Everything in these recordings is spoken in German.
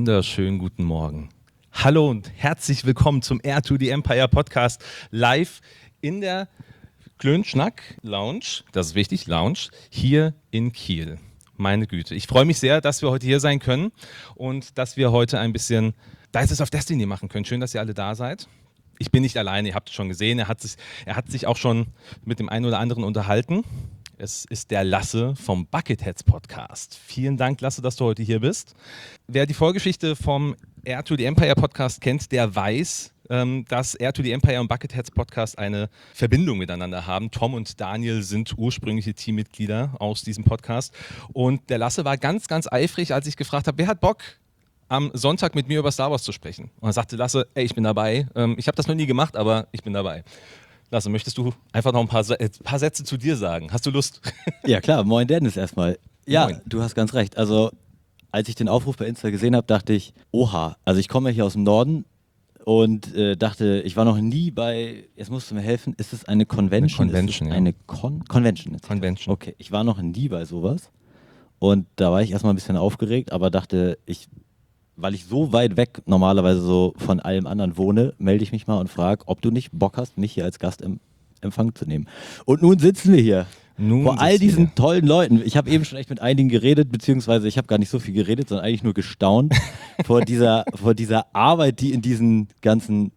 wunderschönen guten Morgen. Hallo und herzlich willkommen zum Air to the Empire Podcast live in der Klönschnack Lounge, das ist wichtig, Lounge, hier in Kiel. Meine Güte, ich freue mich sehr, dass wir heute hier sein können und dass wir heute ein bisschen Dice of Destiny machen können. Schön, dass ihr alle da seid. Ich bin nicht alleine, ihr habt es schon gesehen, er hat sich auch schon mit dem einen oder anderen unterhalten. Es ist der Lasse vom Bucketheads Podcast. Vielen Dank, Lasse, dass du heute hier bist. Wer die Vorgeschichte vom Air to the Empire Podcast kennt, der weiß, dass Air to the Empire und Bucketheads Podcast eine Verbindung miteinander haben. Tom und Daniel sind ursprüngliche Teammitglieder aus diesem Podcast. Und der Lasse war ganz, ganz eifrig, als ich gefragt habe, wer hat Bock, am Sonntag mit mir über Star Wars zu sprechen? Und er sagte, Lasse, ey, ich bin dabei. Ich habe das noch nie gemacht, aber ich bin dabei. Lasse, möchtest du einfach noch ein paar Sätze zu dir sagen? Hast du Lust? Ja klar, moin Dennis erstmal. Ja, Moin. Du hast ganz recht. Also als ich den Aufruf bei Insta gesehen habe, dachte ich, oha, also ich komme ja hier aus dem Norden und dachte, ich war noch nie bei, jetzt musst du mir helfen, ist es eine Convention? Eine Convention, Convention. Convention. Okay, ich war noch nie bei sowas und da war ich erstmal ein bisschen aufgeregt, aber dachte, weil ich so weit weg normalerweise so von allem anderen wohne, melde ich mich mal und frage, ob du nicht Bock hast, mich hier als Gast im Empfang zu nehmen. Und nun sitzen wir hier. Vor all diesen tollen Leuten. Ich habe eben schon echt mit einigen geredet, beziehungsweise ich habe gar nicht so viel geredet, sondern eigentlich nur gestaunt vor dieser Arbeit, die in diesen ganzen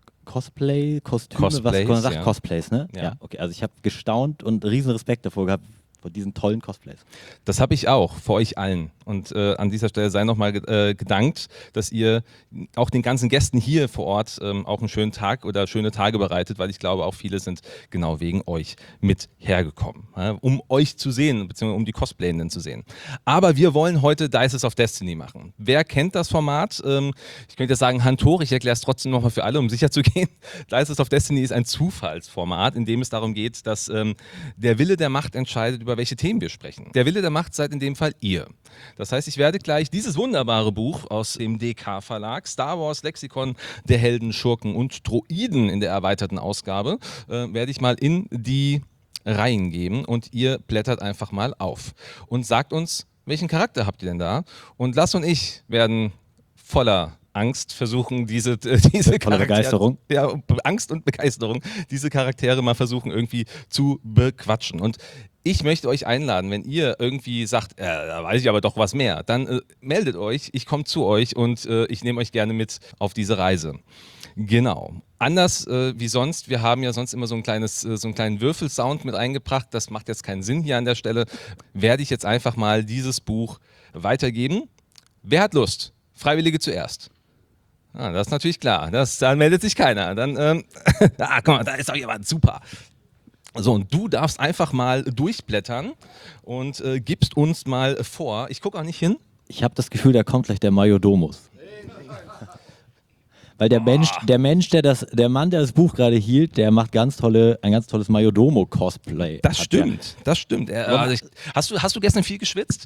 Kostüme, was man sagt, ja. Cosplays, ne? Ja. Okay, also ich habe gestaunt und riesen Respekt davor gehabt, vor diesen tollen Cosplays. Das habe ich auch, vor euch allen. Und an dieser Stelle sei nochmal gedankt, dass ihr auch den ganzen Gästen hier vor Ort auch einen schönen Tag oder schöne Tage bereitet, weil ich glaube, auch viele sind genau wegen euch mit hergekommen, um euch zu sehen, beziehungsweise um die Cosplayenden zu sehen. Aber wir wollen heute Dice of Destiny machen. Wer kennt das Format? Ich könnte jetzt sagen Hand hoch, ich erkläre es trotzdem nochmal für alle, um sicher zu gehen. Dice of Destiny ist ein Zufallsformat, in dem es darum geht, dass der Wille der Macht entscheidet, über welche Themen wir sprechen. Der Wille der Macht seid in dem Fall ihr. Das heißt, ich werde gleich dieses wunderbare Buch aus dem DK-Verlag, Star Wars Lexikon der Helden, Schurken und Droiden in der erweiterten Ausgabe, werde ich mal in die Reihen geben und ihr blättert einfach mal auf und sagt uns, welchen Charakter habt ihr denn da? Und Lass und ich werden voller Angst versuchen, diese Charaktere, Begeisterung. Ja, Angst und Begeisterung, diese Charaktere mal versuchen irgendwie zu bequatschen. Und ich möchte euch einladen, wenn ihr irgendwie sagt, da weiß ich aber doch was mehr, dann meldet euch, ich komme zu euch und ich nehme euch gerne mit auf diese Reise. Genau. Anders wie sonst, wir haben ja sonst immer so einen kleinen Würfelsound mit eingebracht, das macht jetzt keinen Sinn hier an der Stelle, werde ich jetzt einfach mal dieses Buch weitergeben. Wer hat Lust? Freiwillige zuerst. Das ist natürlich klar, da meldet sich keiner. Dann, guck mal, da ist doch jemand, super. So, und du darfst einfach mal durchblättern und gibst uns mal vor. Ich gucke auch nicht hin. Ich habe das Gefühl, da kommt gleich der Majordomus. Weil der Mann, der das Buch gerade hielt, der macht ein ganz tolles Majordomo-Cosplay. Das stimmt. Also hast du gestern viel geschwitzt?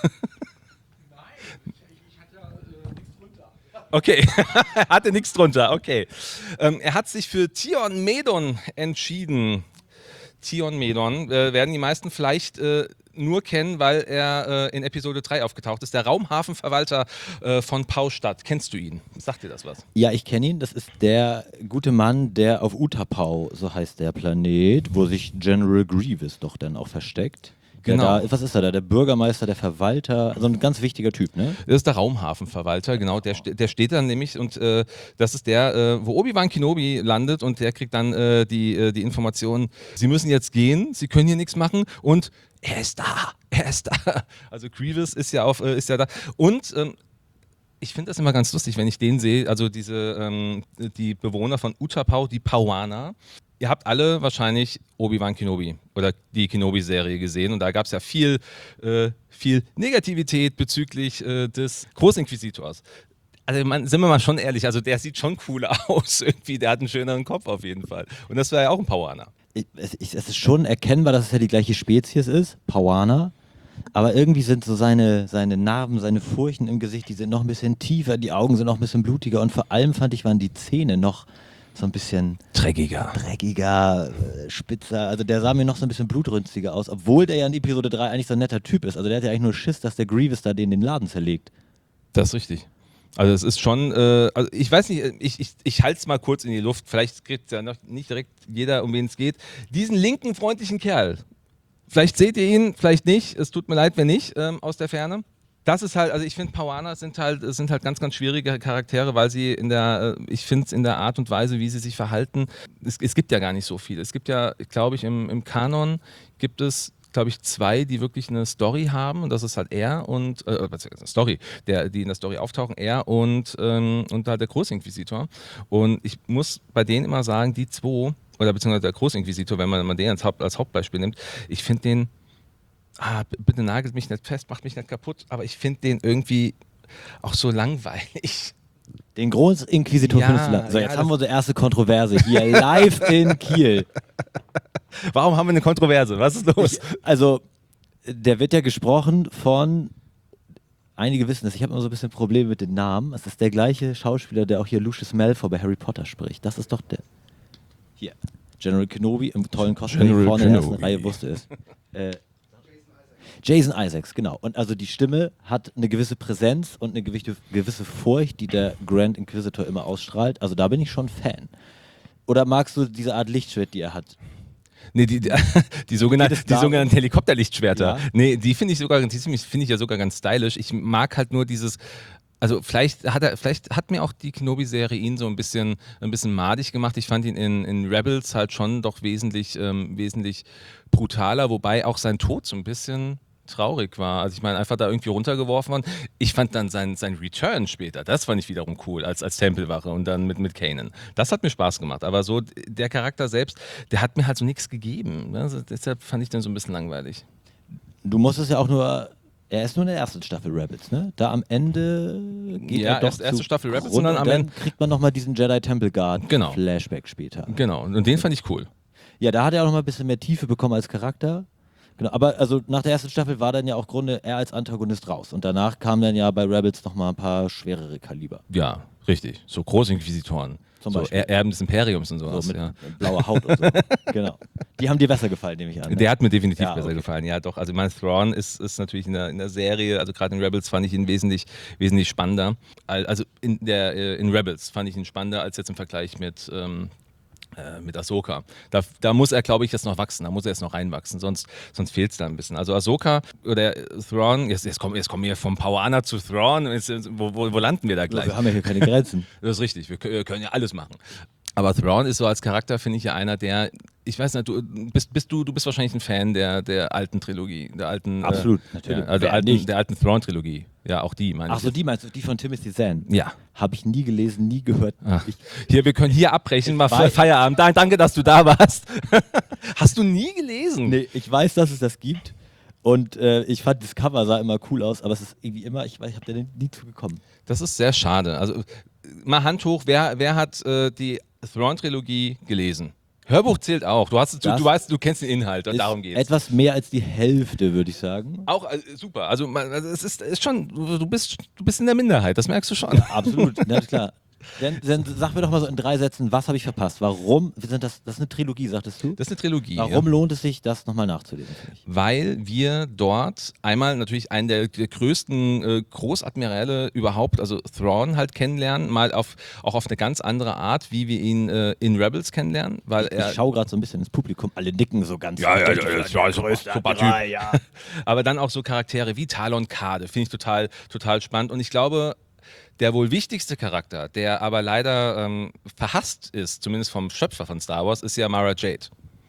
Okay, er hatte nichts drunter, okay. Er hat sich für Tion Medon entschieden. Tion Medon werden die meisten vielleicht nur kennen, weil er in Episode 3 aufgetaucht ist. Der Raumhafenverwalter von Paustadt. Kennst du ihn? Sagt dir das was? Ja, ich kenne ihn. Das ist der gute Mann, der auf Utapau, so heißt der Planet, wo sich General Grievous doch dann auch versteckt. Genau. Was ist er da? Der Bürgermeister, der Verwalter, so ein ganz wichtiger Typ, ne? Das ist der Raumhafenverwalter, genau. Der steht dann nämlich und das ist der, wo Obi-Wan Kenobi landet und der kriegt dann die Information, sie müssen jetzt gehen, sie können hier nichts machen und er ist da. Also Grievous ist ja da. Und ich finde das immer ganz lustig, wenn ich den sehe, also die Bewohner von Utapau, die Pauaner. Ihr habt alle wahrscheinlich Obi-Wan Kenobi oder die Kenobi-Serie gesehen und da gab es ja viel Negativität bezüglich des Großinquisitors. Also sind wir mal schon ehrlich, also der sieht schon cool aus irgendwie, der hat einen schöneren Kopf auf jeden Fall. Und das war ja auch ein Pauaner. Es ist schon erkennbar, dass es ja die gleiche Spezies ist, Pauaner. Aber irgendwie sind so seine Narben, seine Furchen im Gesicht, die sind noch ein bisschen tiefer, die Augen sind noch ein bisschen blutiger und vor allem fand ich, waren die Zähne noch so ein bisschen dreckiger, spitzer. Also der sah mir noch so ein bisschen blutrünstiger aus, obwohl der ja in Episode 3 eigentlich so ein netter Typ ist. Also der hat ja eigentlich nur Schiss, dass der Grievous da den Laden zerlegt. Das ist richtig. Also es ist schon, also ich weiß nicht, ich halte es mal kurz in die Luft, vielleicht kriegt ja noch nicht direkt jeder, um wen es geht. Diesen linken, freundlichen Kerl, vielleicht seht ihr ihn, vielleicht nicht, es tut mir leid, wenn nicht, aus der Ferne. Das ist halt, also ich finde, Pauaner sind halt ganz, ganz schwierige Charaktere, weil sie ich finde es in der Art und Weise, wie sie sich verhalten, es gibt ja gar nicht so viel. Es gibt ja, glaube ich, im Kanon gibt es, glaube ich, 2, die wirklich eine Story haben, und das ist halt er und, Story, die in der Story auftauchen, er und halt der Großinquisitor. Und ich muss bei denen immer sagen, die 2, oder beziehungsweise der Großinquisitor, wenn man den als Hauptbeispiel nimmt, ich finde den, bitte nagelt mich nicht fest, macht mich nicht kaputt, aber ich finde den irgendwie auch so langweilig. Den Großinquisitor Ja, findest du lang. So, ja, jetzt haben wir unsere erste Kontroverse hier live in Kiel. Warum haben wir eine Kontroverse? Was ist los? Also, der wird ja gesprochen von, einige wissen es, ich habe immer so ein bisschen Probleme mit den Namen. Es ist der gleiche Schauspieler, der auch hier Lucius Malfoy bei Harry Potter spricht. Das ist doch der. Hier. General Kenobi im tollen Cosplay General vorne in der ersten Kenobi. Reihe wusste es. Jason Isaacs, genau. Und also die Stimme hat eine gewisse Präsenz und eine gewisse Furcht, die der Grand Inquisitor immer ausstrahlt. Also da bin ich schon Fan. Oder magst du diese Art Lichtschwert, die er hat? Nee, die sogenannten Helikopterlichtschwerter. Ja. Nee, die finde ich ja sogar ganz stylisch. Ich mag halt nur dieses. Also vielleicht hat mir auch die Kenobi-Serie ihn so ein bisschen madig gemacht. Ich fand ihn in Rebels halt schon doch wesentlich brutaler, wobei auch sein Tod so ein bisschen traurig war. Also ich meine, einfach da irgendwie runtergeworfen worden. Ich fand dann sein Return später, das fand ich wiederum cool, als Tempelwache und dann mit Kanan. Das hat mir Spaß gemacht, aber so der Charakter selbst, der hat mir halt so nichts gegeben. Also deshalb fand ich den so ein bisschen langweilig. Du musst es ja auch nur. Er ist nur in der ersten Staffel Rebels, ne? Da am Ende geht Ja, er doch erste zu Staffel Rebels Grund und dann am Ende. kriegt man nochmal diesen Jedi Temple Guard Genau. Flashback später. Genau, und den fand ich cool. Ja, da hat er auch nochmal ein bisschen mehr Tiefe bekommen als Charakter. Genau, aber also nach der ersten Staffel war dann ja auch Grunde er als Antagonist raus. Und danach kamen dann ja bei Rebels nochmal ein paar schwerere Kaliber. Ja, richtig. So Großinquisitoren. Zum so Beispiel. Erben des Imperiums und So sowas. mit Ja. blauer Haut und so. Genau. Die haben dir besser gefallen, nehme ich an. Ne? Der hat mir definitiv Ja, besser okay. gefallen. Ja, doch. Also mein Thrawn ist natürlich in der Serie, also gerade in Rebels fand ich ihn wesentlich spannender. Also in Rebels fand ich ihn spannender als jetzt im Vergleich mit Ahsoka. Da muss er, glaube ich, jetzt noch wachsen, da muss er jetzt noch reinwachsen, sonst fehlt es da ein bisschen. Also Ahsoka oder Thrawn, jetzt kommen wir vom Pauaner zu Thrawn, wo landen wir da gleich? Wir haben ja hier keine Grenzen. Das ist richtig, wir können ja alles machen. Aber Thrawn ist so als Charakter, finde ich, ja einer, der, ich weiß nicht, du bist wahrscheinlich ein Fan der alten Trilogie, der alten Absolut, natürlich. Ja, also Wer nicht? der alten Thrawn-Trilogie. Ja, auch die, meine ich. Ach so, die meinst du? Die von Timothy Zahn? Ja. Habe ich nie gelesen, nie gehört. Ach. Wir können hier abbrechen, mal weiß. Feierabend. Danke, dass du da warst. Hast du nie gelesen? Nee, ich weiß, dass es das gibt. Und ich fand, das Cover sah immer cool aus, aber es ist irgendwie immer, ich habe da nie zugekommen. Das ist sehr schade. Also mal Hand hoch, wer hat die Thrawn-Trilogie gelesen? Hörbuch zählt auch. Du weißt, du kennst den Inhalt und darum geht's. Etwas mehr als die Hälfte, würde ich sagen. Auch super. Also es ist schon, du bist in der Minderheit, das merkst du schon. Absolut, na klar. Dann sag mir doch mal so in 3 Sätzen, was habe ich verpasst? Warum? Das ist eine Trilogie, sagtest du? Das ist eine Trilogie. Warum lohnt es sich, das nochmal nachzulesen? Für mich? Weil wir dort einmal natürlich einen der größten Großadmiräle überhaupt, also Thrawn halt kennenlernen, mal auch auf eine ganz andere Art, wie wir ihn in Rebels kennenlernen. Weil Ich schaue gerade so ein bisschen ins Publikum, alle nicken so ganz. Ja, größte super Admiral, Typ. ja. Aber dann auch so Charaktere wie Talon Karrde, finde ich total spannend. Und ich glaube, der wohl wichtigste Charakter, der aber leider verhasst ist, zumindest vom Schöpfer von Star Wars, ist ja Mara Jade.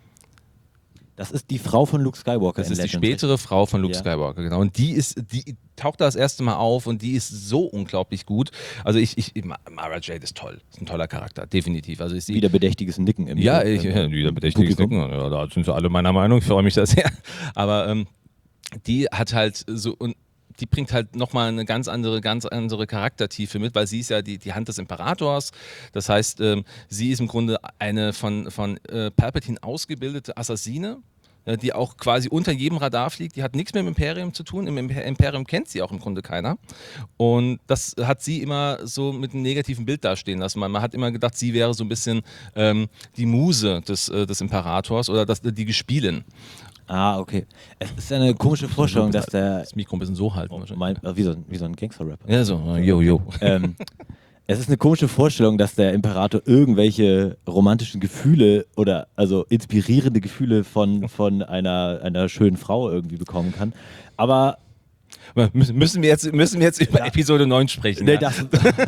Das ist die Frau von Luke Skywalker. Das in ist die Legends, spätere Frau von Luke Ja. Skywalker, genau. Und die taucht da das erste Mal auf und die ist so unglaublich gut. Also Mara Jade ist toll. Ist ein toller Charakter, definitiv. Also ist Wieder bedächtiges Nicken im wieder bedächtiges Publikum. Nicken. Ja, da sind sie alle meiner Meinung. Ich freue mich da sehr. Aber die hat halt so und die bringt halt nochmal eine ganz andere Charaktertiefe mit, weil sie ist ja die Hand des Imperators. Das heißt, sie ist im Grunde eine von Palpatine ausgebildete Assassine, die auch quasi unter jedem Radar fliegt. Die hat nichts mit dem Imperium zu tun. Im Imperium kennt sie auch im Grunde keiner. Und das hat sie immer so mit einem negativen Bild dastehen lassen. Man hat immer gedacht, sie wäre so ein bisschen die Muse des Imperators oder die Gespielin. Ah, okay. Es ist eine komische Vorstellung, dass der... Das Mikro ein bisschen so halten. Wie so ein Gangster-Rapper. Ja, so, yo. Es ist eine komische Vorstellung, dass der Imperator irgendwelche romantischen Gefühle oder also inspirierende Gefühle von einer schönen Frau irgendwie bekommen kann. Aber Müssen wir jetzt über Episode 9 sprechen? nee, Ja?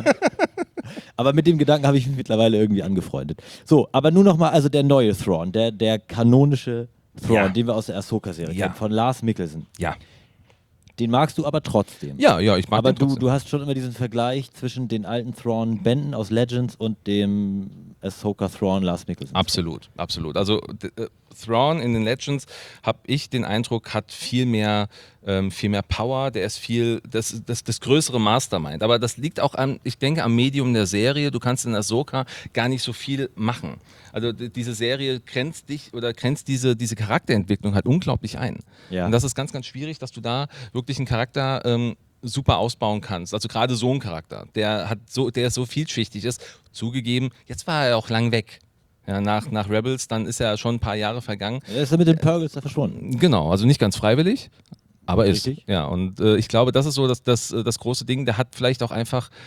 aber mit dem Gedanken habe ich mich mittlerweile irgendwie angefreundet. So, aber nur nochmal, also der neue Thrawn, der kanonische Thrawn, Ja. den wir aus der Ahsoka-Serie Ja. kennen, von Lars Mikkelsen. Ja. Den magst du aber trotzdem. Ja, ich mag Aber den trotzdem. du hast schon immer diesen Vergleich zwischen den alten Thrawn-Bänden aus Legends und dem Ahsoka Thrawn Lars Mikkelsen. Absolut. Also Thrawn in den Legends, habe ich den Eindruck, hat viel mehr Power, der ist das größere Mastermind. Aber das liegt auch ich denke, am Medium der Serie. Du kannst in Ahsoka gar nicht so viel machen. Also diese Serie grenzt diese Charakterentwicklung halt unglaublich ein. Ja. Und das ist ganz, ganz schwierig, dass du da wirklich einen Charakter super ausbauen kannst. Also gerade so ein Charakter, der so vielschichtig ist. Zugegeben, jetzt war er auch lang weg. Ja, nach Rebels, dann ist ja schon ein paar Jahre vergangen. Er ist ja mit den Purgles da verschwunden. Genau, also nicht ganz freiwillig, aber Richtig. ist. Ja, und ich glaube, das ist so das große Ding. Da hat vielleicht auch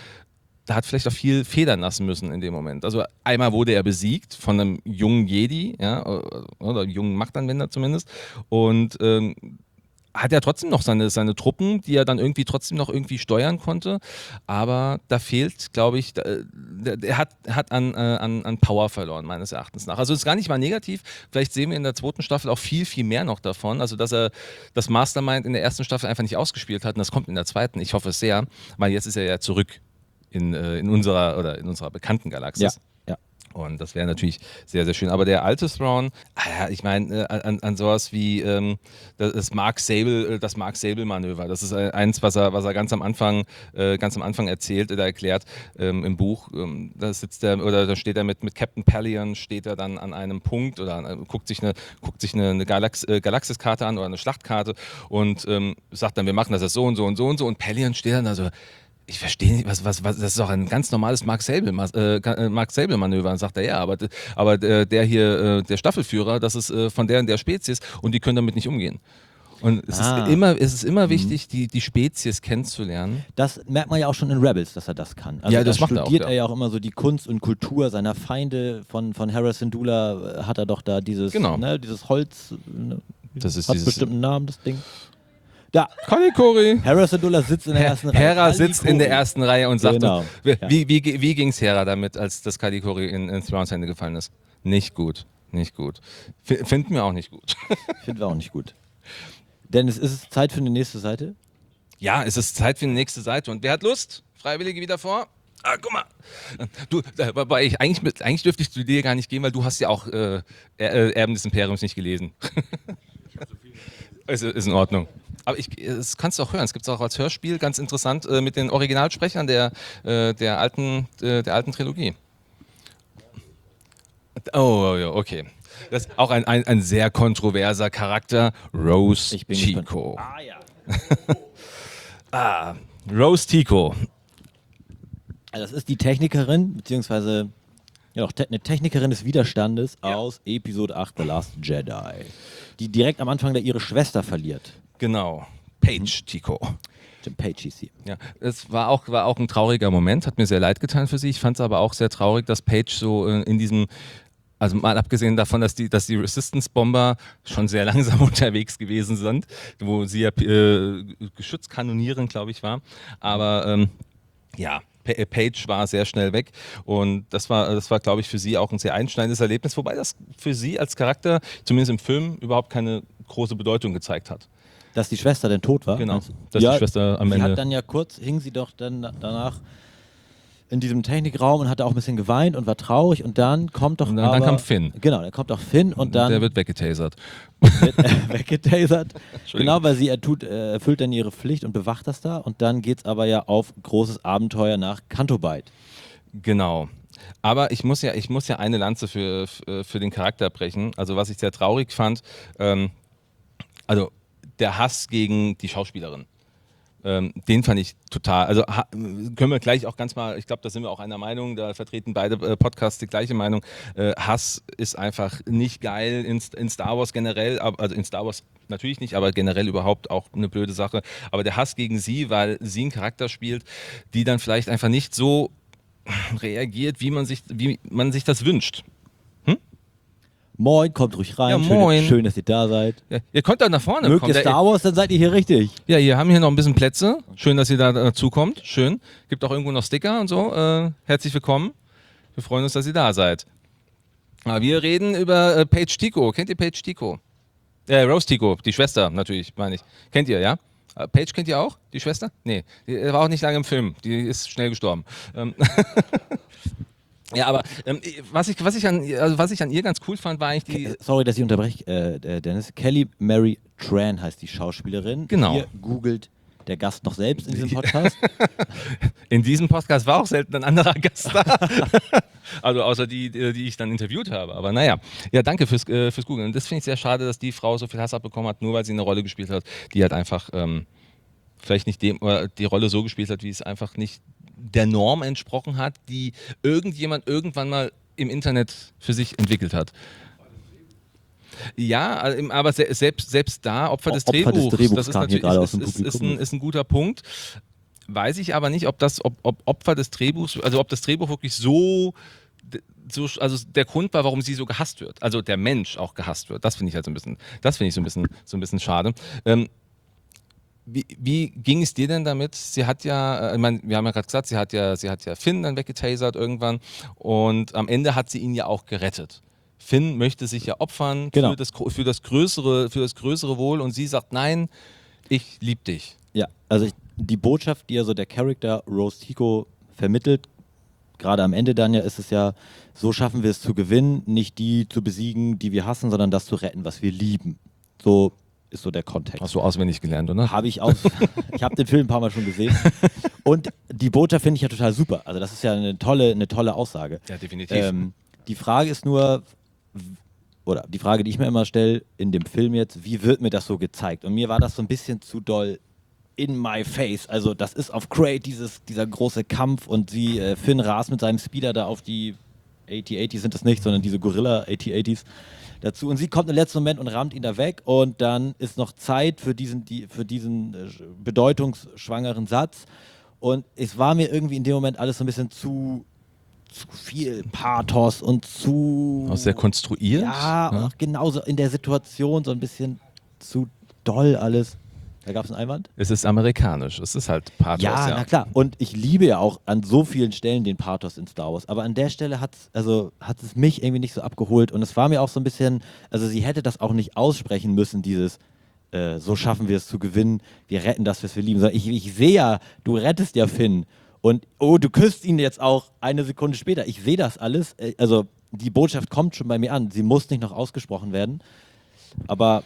viel federn lassen müssen in dem Moment. Also einmal wurde er besiegt von einem jungen Jedi, ja, oder jungen Machtanwender zumindest, und hat ja trotzdem noch seine Truppen, die er dann trotzdem noch steuern konnte, aber da fehlt, glaube ich, er hat an Power verloren, meines Erachtens nach. Also es ist gar nicht mal negativ, vielleicht sehen wir in der zweiten Staffel auch viel, viel mehr noch davon, also dass er das Mastermind in der ersten Staffel einfach nicht ausgespielt hat und das kommt in der zweiten, ich hoffe es sehr, weil jetzt ist er ja zurück in unserer bekannten Galaxis. Ja. Und das wäre natürlich sehr, sehr schön. Aber der alte Thrawn, ich meine, an sowas wie das Mark Sable-Manöver, das ist eins, was er ganz am Anfang erzählt oder erklärt im Buch. Da steht er mit Captain Pelion, steht er dann an einem Punkt oder guckt sich eine Galaxiskarte an oder eine Schlachtkarte und sagt dann, wir machen das jetzt so und so und so und so. Und Pelion steht dann also, ich verstehe nicht, was, das ist doch ein ganz normales Mark Sable-Manöver. Sagt er, ja, aber der hier, der Staffelführer, das ist von der und der Spezies und die können damit nicht umgehen. Und es ist immer wichtig, die Spezies kennenzulernen. Das merkt man ja auch schon in Rebels, dass er das kann. Also Ja, das da macht er auch, studiert ja. er ja auch immer so die Kunst und Kultur seiner Feinde. Von Hera Syndulla hat er doch da dieses Holz, Das ist hat dieses bestimmt einen Namen, das Ding. Da, Kalikori. Hera Syndulla sitzt in der ersten Reihe. Hera sitzt in der ersten Reihe und sagt, Genau. wie ging es Hera damit, als das Kalikori in Thrawns Hände gefallen ist? Nicht gut. Finden wir auch nicht gut. Finden wir auch nicht gut. Denn es ist Zeit für eine nächste Seite. Ja, es ist Zeit für die nächste Seite. Und wer hat Lust? Freiwillige wieder vor? Ah, guck mal. Du, eigentlich dürfte ich zu dir gar nicht gehen, weil du hast ja auch Erben des Imperiums nicht gelesen. Ist in Ordnung. Aber das kannst du auch hören. Es gibt es auch als Hörspiel, ganz interessant, mit den Originalsprechern der alten Trilogie. Oh, ja, okay. Das ist auch ein sehr kontroverser Charakter, Rose Ich bin Tico. gespannt. Rose Tico. Also das ist die Technikerin, beziehungsweise eine Technikerin des Widerstandes aus Episode 8, The Last Jedi, die direkt am Anfang da ihre Schwester verliert. Genau. Paige Tico. Jim Page hieß sie. Ja, es war auch ein trauriger Moment, hat mir sehr leid getan für sie. Ich fand es aber auch sehr traurig, dass Paige so in diesem, also mal abgesehen davon, dass die Resistance-Bomber schon sehr langsam unterwegs gewesen sind, wo sie ja Geschützkanonieren, glaube ich, war. Aber Paige war sehr schnell weg und das war, glaube ich, für sie auch ein sehr einschneidendes Erlebnis, wobei das für sie als Charakter, zumindest im Film, überhaupt keine große Bedeutung gezeigt hat. Dass die Schwester denn tot war? Genau, dass die Schwester am Ende... Hat dann hing sie doch dann danach in diesem Technikraum und hatte auch ein bisschen geweint und war traurig und dann kommt doch dann kam Finn. Genau, dann kommt doch Finn und dann... Der wird weggetasert. Weggetasert. Genau, weil sie erfüllt dann ihre Pflicht und bewacht das da und dann geht's aber ja auf großes Abenteuer nach Canto Bight. Genau. Aber ich muss ja eine Lanze für den Charakter brechen. Also was ich sehr traurig fand, also der Hass gegen die Schauspielerin. Den fand ich total, also können wir gleich auch ganz mal, ich glaube, da sind wir auch einer Meinung, da vertreten beide Podcasts die gleiche Meinung. Hass ist einfach nicht geil in Star Wars generell, also in Star Wars natürlich nicht, aber generell überhaupt auch eine blöde Sache. Aber der Hass gegen sie, weil sie einen Charakter spielt, die dann vielleicht einfach nicht so reagiert, wie man sich das wünscht. Moin, kommt ruhig rein. Ja, moin. Schön, dass ihr da seid. Ja, ihr könnt da nach vorne Mögt kommen. ihr Star Wars, dann seid ihr hier richtig. Ja, wir haben hier noch ein bisschen Plätze. Schön, dass ihr da dazukommt. Schön. Gibt auch irgendwo noch Sticker und so. Herzlich willkommen. Wir freuen uns, dass ihr da seid. Aber wir reden über Paige Tico. Kennt ihr Paige Tico? Rose Tico, die Schwester natürlich, meine ich. Kennt ihr, ja? Paige kennt ihr auch? Die Schwester? Nee, die war auch nicht lange im Film. Die ist schnell gestorben. Ja, aber was ich an ihr ganz cool fand, war eigentlich die... Sorry, dass ich unterbreche, Dennis. Kelly Mary Tran heißt die Schauspielerin. Genau. Hier googelt der Gast noch selbst in diesem Podcast. In diesem Podcast war auch selten ein anderer Gast da. Also außer die ich dann interviewt habe. Aber naja, ja, danke fürs Googlen. Und das finde ich sehr schade, dass die Frau so viel Hass abbekommen hat, nur weil sie eine Rolle gespielt hat, die halt einfach vielleicht nicht oder die Rolle so gespielt hat, wie es einfach nicht der Norm entsprochen hat, die irgendjemand irgendwann mal im Internet für sich entwickelt hat. Ja, aber selbst da, Opfer des Drehbuchs, das ist natürlich ist ein guter Punkt. Weiß ich aber nicht, ob Opfer des Drehbuchs, also ob das Drehbuch wirklich so, also der Grund war, warum sie so gehasst wird. Also der Mensch auch gehasst wird. Das finde ich halt so ein bisschen schade. Wie ging es dir denn damit? Sie hat ja, ich meine, wir haben ja gerade gesagt, sie hat ja Finn dann weggetasert irgendwann und am Ende hat sie ihn ja auch gerettet. Finn möchte sich ja opfern genau. für das größere Wohl und sie sagt, nein, ich liebe dich. Ja, also die Botschaft, die ja so der Charakter Rose Tico vermittelt, gerade am Ende dann ja, ist es ja, so schaffen wir es zu gewinnen, nicht die zu besiegen, die wir hassen, sondern das zu retten, was wir lieben. So ist so der Kontext. Hast du auswendig gelernt, oder? Habe ich auch. Ich habe den Film ein paar Mal schon gesehen. Und die Botschaft finde ich ja total super. Also das ist ja eine tolle Aussage. Ja, definitiv. Die Frage ist nur, oder die Frage, die ich mir immer stelle in dem Film jetzt, wie wird mir das so gezeigt? Und mir war das so ein bisschen zu doll in my face. Also das ist auf Crate dieser große Kampf und Finn rast mit seinem Speeder da auf die AT-80s sind es nicht, sondern diese Gorilla AT-80s dazu. Und sie kommt im letzten Moment und rammt ihn da weg und dann ist noch Zeit für diesen bedeutungsschwangeren Satz. Und es war mir irgendwie in dem Moment alles so ein bisschen zu viel Pathos und zu... Auch sehr konstruiert. Ja, ja. auch genauso in der Situation so ein bisschen zu doll alles. Da gab es einen Einwand? Es ist amerikanisch, es ist halt Pathos. Ja, na klar. Und ich liebe ja auch an so vielen Stellen den Pathos in Star Wars. Aber an der Stelle hat es mich irgendwie nicht so abgeholt. Und es war mir auch so ein bisschen, also sie hätte das auch nicht aussprechen müssen, dieses so schaffen wir es zu gewinnen, wir retten das, was wir lieben. Sondern ich sehe ja, du rettest ja Finn. Und oh, du küsst ihn jetzt auch eine Sekunde später. Ich sehe das alles. Die Botschaft kommt schon bei mir an. Sie muss nicht noch ausgesprochen werden. Aber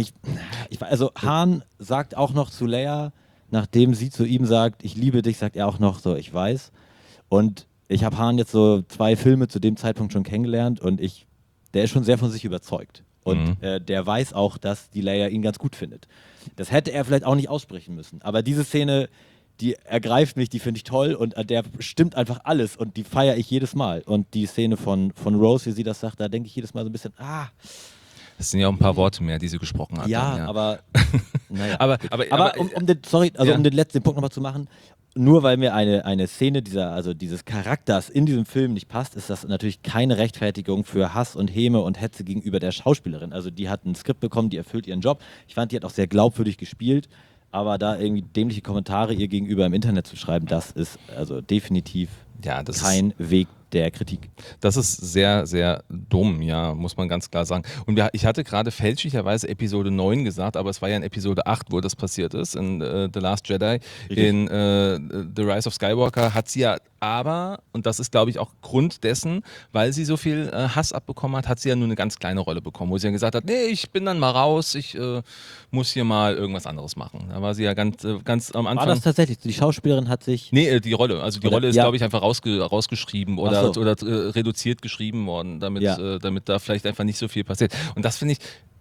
Han sagt auch noch zu Leia, nachdem sie zu ihm sagt, ich liebe dich, sagt er auch noch so, ich weiß. Und ich habe Han jetzt so 2 Filme zu dem Zeitpunkt schon kennengelernt und der ist schon sehr von sich überzeugt. Und der weiß auch, dass die Leia ihn ganz gut findet. Das hätte er vielleicht auch nicht aussprechen müssen. Aber diese Szene, die ergreift mich, die finde ich toll und an der stimmt einfach alles und die feiere ich jedes Mal. Und die Szene von Rose, wie sie das sagt, da denke ich jedes Mal so ein bisschen, Es sind ja auch ein paar Worte mehr, die sie gesprochen hat. Ja, dann, ja. aber naja. Aber um den letzten Punkt nochmal zu machen, nur weil mir eine Szene dieses Charakters in diesem Film nicht passt, ist das natürlich keine Rechtfertigung für Hass und Häme und Hetze gegenüber der Schauspielerin. Also die hat ein Skript bekommen, die erfüllt ihren Job. Ich fand, die hat auch sehr glaubwürdig gespielt, aber da irgendwie dämliche Kommentare ihr gegenüber im Internet zu schreiben, das ist also definitiv kein Weg der Kritik. Das ist sehr, sehr dumm, ja, muss man ganz klar sagen. Und ich hatte gerade fälschlicherweise Episode 9 gesagt, aber es war ja in Episode 8, wo das passiert ist, in The Last Jedi. Richtig. In The Rise of Skywalker hat sie ja aber, und das ist, glaube ich, auch Grund dessen, weil sie so viel Hass abbekommen hat sie ja nur eine ganz kleine Rolle bekommen, wo sie dann gesagt hat, nee, ich bin dann mal raus, ich muss hier mal irgendwas anderes machen. Da war sie ja ganz am Anfang... War das tatsächlich? Die Schauspielerin hat sich... Nee, die Rolle. Also die Rolle ist, glaube ich, einfach rausgeschrieben oder reduziert geschrieben worden, damit da vielleicht einfach nicht so viel passiert. Und das finde ich,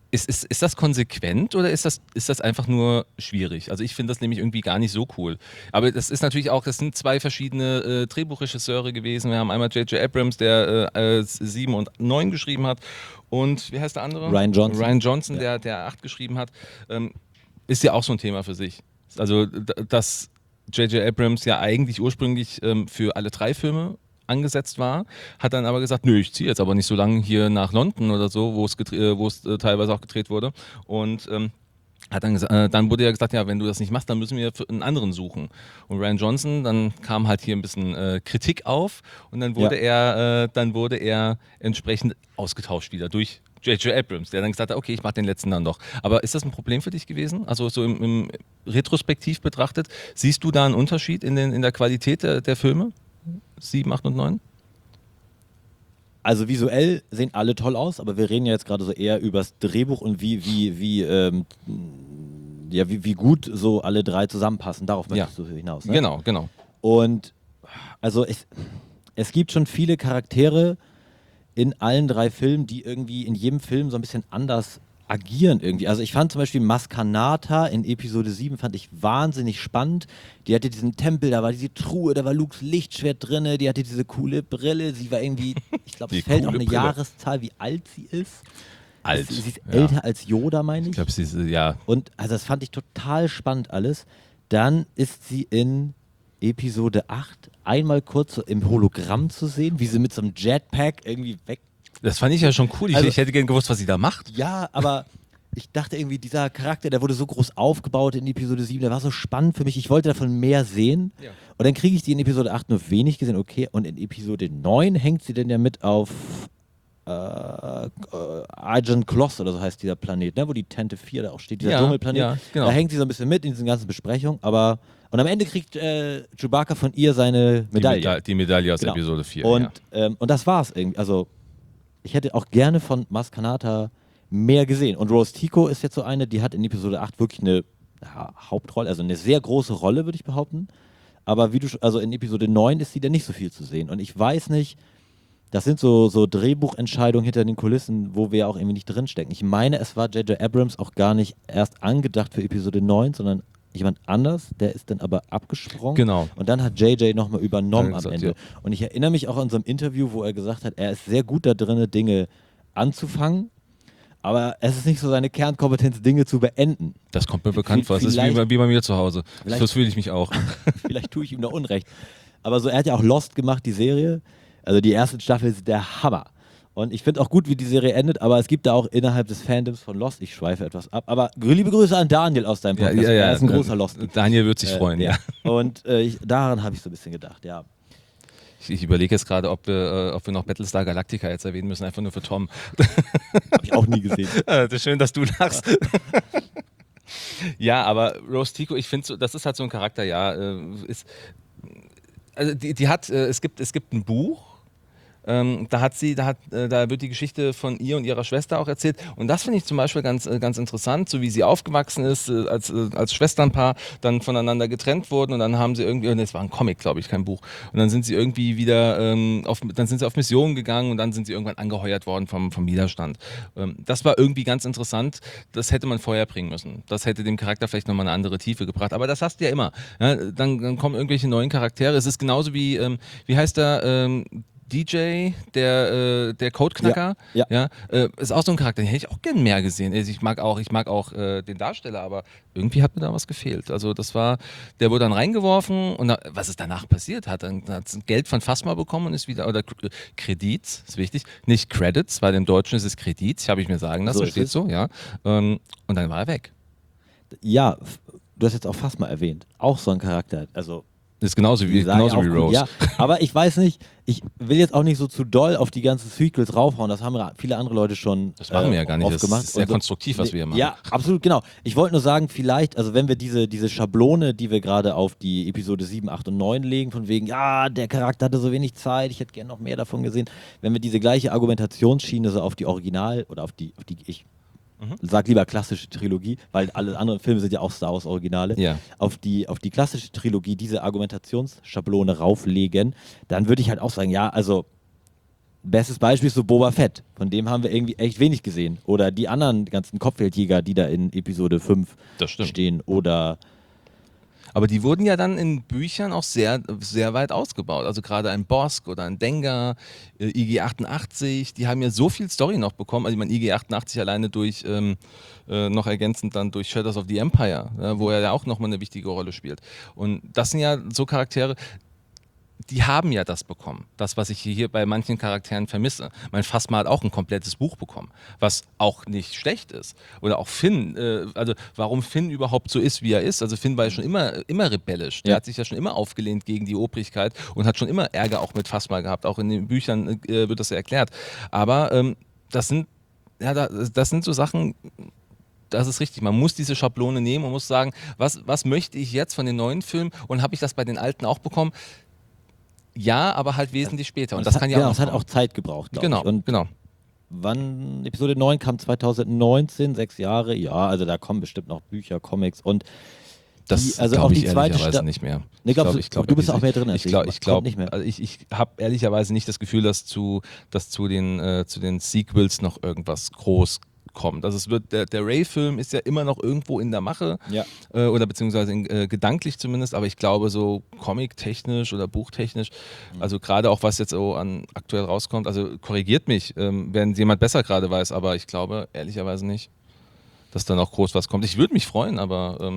Ist das konsequent oder ist das einfach nur schwierig? Also ich finde das nämlich irgendwie gar nicht so cool. Aber das ist natürlich auch, das sind zwei verschiedene Drehbuchregisseure gewesen. Wir haben einmal J.J. Abrams, der 7 und 9 geschrieben hat, und wie heißt der andere? Rian Johnson. Rian Johnson, Ja. der 8 geschrieben hat. Ist ja auch so ein Thema für sich. Also dass J.J. Abrams ja eigentlich ursprünglich für alle 3 Filme angesetzt war, hat dann aber gesagt, nö, ich ziehe jetzt aber nicht so lange hier nach London oder so, wo es teilweise auch gedreht wurde. Und hat dann wurde ja gesagt, ja, wenn du das nicht machst, dann müssen wir für einen anderen suchen. Und Rian Johnson, dann kam halt hier ein bisschen Kritik auf, und dann wurde er entsprechend ausgetauscht wieder durch J.J. Abrams, der dann gesagt hat, okay, ich mache den letzten dann doch. Aber ist das ein Problem für dich gewesen? Also so im Retrospektiv betrachtet, siehst du da einen Unterschied in der Qualität der Filme? 7, 8 und 9? Also visuell sehen alle toll aus, aber wir reden ja jetzt gerade so eher über das Drehbuch und wie gut so alle 3 zusammenpassen. Darauf möchtest du hinaus. Ne? Genau. Und also es gibt schon viele Charaktere in allen 3 Filmen, die irgendwie in jedem Film so ein bisschen anders agieren irgendwie. Also ich fand zum Beispiel Maskanata in Episode 7 fand ich wahnsinnig spannend. Die hatte diesen Tempel, da war diese Truhe, da war Lukes Lichtschwert drin, die hatte diese coole Brille, sie war irgendwie, ich glaube, es fällt auch eine Brille. Jahreszahl, wie alt sie ist. Alt. Sie ist älter als Yoda, meine ich. Ich glaube, sie ist, ja. Und also das fand ich total spannend alles. Dann ist sie in Episode 8 einmal kurz so im Hologramm zu sehen, wie sie mit so einem Jetpack irgendwie weg. Das fand ich ja schon cool. Ich hätte gerne gewusst, was sie da macht. Ja, aber ich dachte irgendwie, dieser Charakter, der wurde so groß aufgebaut in Episode 7, der war so spannend für mich. Ich wollte davon mehr sehen. Ja. Und dann kriege ich die in Episode 8 nur wenig gesehen, okay. Und in Episode 9 hängt sie denn ja mit auf Argent Kloss oder so heißt dieser Planet, ne? Wo die Tente 4 da auch steht, dieser Dschungelplanet. Ja, genau. Da hängt sie so ein bisschen mit in diesen ganzen Besprechungen, aber und am Ende kriegt Chewbacca von ihr seine Medaille. Die Medaille aus Genau. Episode 4. Und das war's irgendwie. Also ich hätte auch gerne von Maskanata mehr gesehen. Und Rose Tico ist jetzt so eine, die hat in Episode 8 wirklich eine Hauptrolle, also eine sehr große Rolle, würde ich behaupten. Aber also in Episode 9 ist sie dann nicht so viel zu sehen. Und ich weiß nicht, das sind so Drehbuchentscheidungen hinter den Kulissen, wo wir auch irgendwie nicht drinstecken. Ich meine, es war J.J. Abrams auch gar nicht erst angedacht für Episode 9, sondern jemand anders, der ist dann aber abgesprungen. Genau. Und dann hat J.J. nochmal übernommen am Ende. Ja. Und ich erinnere mich auch an so einem Interview, wo er gesagt hat, er ist sehr gut da drin, Dinge anzufangen, aber es ist nicht so seine Kernkompetenz, Dinge zu beenden. Das kommt mir bekannt vor. Das ist wie bei mir zu Hause. Das fühle ich mich auch. Vielleicht tue ich ihm da Unrecht. Aber so, er hat ja auch Lost gemacht, die Serie. Also die erste Staffel ist der Hammer. Und ich finde auch gut, wie die Serie endet, aber es gibt da auch innerhalb des Fandoms von Lost, ich schweife etwas ab, aber liebe Grüße an Daniel aus deinem Podcast. Er ist ein großer Lost. Daniel wird sich freuen, ja. Und daran habe ich so ein bisschen gedacht, ja. Ich überlege jetzt gerade, ob wir noch Battlestar Galactica jetzt erwähnen müssen, einfach nur für Tom. Habe ich auch nie gesehen. Das ist schön, dass du lachst. Ja, aber Rose Tico, ich finde, so, das ist halt so ein Charakter, ja. Also die hat, es gibt ein Buch. Da wird die Geschichte von ihr und ihrer Schwester auch erzählt. Und das finde ich zum Beispiel ganz interessant, so wie sie aufgewachsen ist, als Schwesternpaar, dann voneinander getrennt wurden, und dann haben sie irgendwie, und es war ein Comic, glaube ich, kein Buch. Und dann sind sie irgendwie wieder, dann sind sie auf Mission gegangen, und dann sind sie irgendwann angeheuert worden vom Widerstand. Das war irgendwie ganz interessant. Das hätte man vorher bringen müssen. Das hätte dem Charakter vielleicht nochmal eine andere Tiefe gebracht. Aber das hast du ja immer. Ja, dann kommen irgendwelche neuen Charaktere. Es ist genauso wie heißt der, DJ, der Codeknacker, ja. Ist auch so ein Charakter, den hätte ich auch gern mehr gesehen. Also ich mag auch den Darsteller, aber irgendwie hat mir da was gefehlt. Also der wurde dann reingeworfen, und was ist danach passiert? Hat Geld von Phasma bekommen und ist wieder, oder Kredits, ist wichtig, nicht Credits, weil im Deutschen ist es Kredits, habe ich mir sagen lassen, So steht so, ja. Und dann war er weg. Ja, du hast jetzt auch Phasma erwähnt. Auch so ein Charakter, also ist genauso wie Rose. Ja, aber ich weiß nicht, ich will jetzt auch nicht so zu doll auf die ganzen Sequels raufhauen, das haben viele andere Leute schon Das machen wir ja gar nicht, oft gemacht. Das ist sehr konstruktiv, was wir hier machen. Ja, absolut, genau. Ich wollte nur sagen, vielleicht, also wenn wir diese Schablone, die wir gerade auf die Episode 7, 8 und 9 legen, von wegen, ja, der Charakter hatte so wenig Zeit, ich hätte gerne noch mehr davon gesehen, wenn wir diese gleiche Argumentationsschiene so auf die Original oder auf die sag lieber klassische Trilogie, weil alle anderen Filme sind ja auch Star Wars Originale, Ja. auf die klassische Trilogie diese Argumentationsschablone rauflegen, dann würde ich halt auch sagen, ja, also bestes Beispiel ist so Boba Fett. Von dem haben wir irgendwie echt wenig gesehen. Oder die anderen ganzen Kopfgeldjäger, die da in Episode 5 Das stimmt. stehen. Oder Aber die wurden ja dann in Büchern auch sehr, sehr weit ausgebaut. Also gerade ein Bosk oder ein Dengar, IG-88, die haben ja so viel Story noch bekommen. Also ich meine, IG-88 alleine durch, noch ergänzend dann durch Shadows of the Empire, wo er ja auch nochmal eine wichtige Rolle spielt. Und das sind ja so Charaktere, die haben ja das bekommen. Das, was ich hier bei manchen Charakteren vermisse. Mein Phasma hat auch ein komplettes Buch bekommen, was auch nicht schlecht ist. Oder auch Finn, also warum Finn überhaupt so ist, wie er ist. Also Finn war ja schon immer rebellisch. Der hat sich ja schon immer aufgelehnt gegen die Obrigkeit und hat schon immer Ärger auch mit Phasma gehabt. Auch in den Büchern wird das ja erklärt. Aber das sind so Sachen. Das ist richtig. Man muss diese Schablone nehmen und muss sagen, was möchte ich jetzt von den neuen Filmen und habe ich das bei den alten auch bekommen? Ja, aber halt wesentlich später. Und das kann ja genau, auch. es hat auch Zeit gebraucht, glaube Genau, ich. Und genau. wann, Episode 9 kam 2019, 6 Jahre, ja, also da kommen bestimmt noch Bücher, Comics und Das also glaube auch ich die zweite ehrlicherweise nicht mehr. Nee, du bist auch mehr drin als ich glaube nicht mehr. Also ich habe ehrlicherweise nicht das Gefühl, dass zu den Sequels noch irgendwas groß kommt. Also es wird der Ray-Film ist ja immer noch irgendwo in der Mache, Ja. oder beziehungsweise gedanklich zumindest, aber ich glaube so comic-technisch oder buchtechnisch, also gerade auch was jetzt so an aktuell rauskommt, also korrigiert mich, wenn jemand besser gerade weiß, aber ich glaube ehrlicherweise nicht, dass da noch groß was kommt. Ich würde mich freuen, aber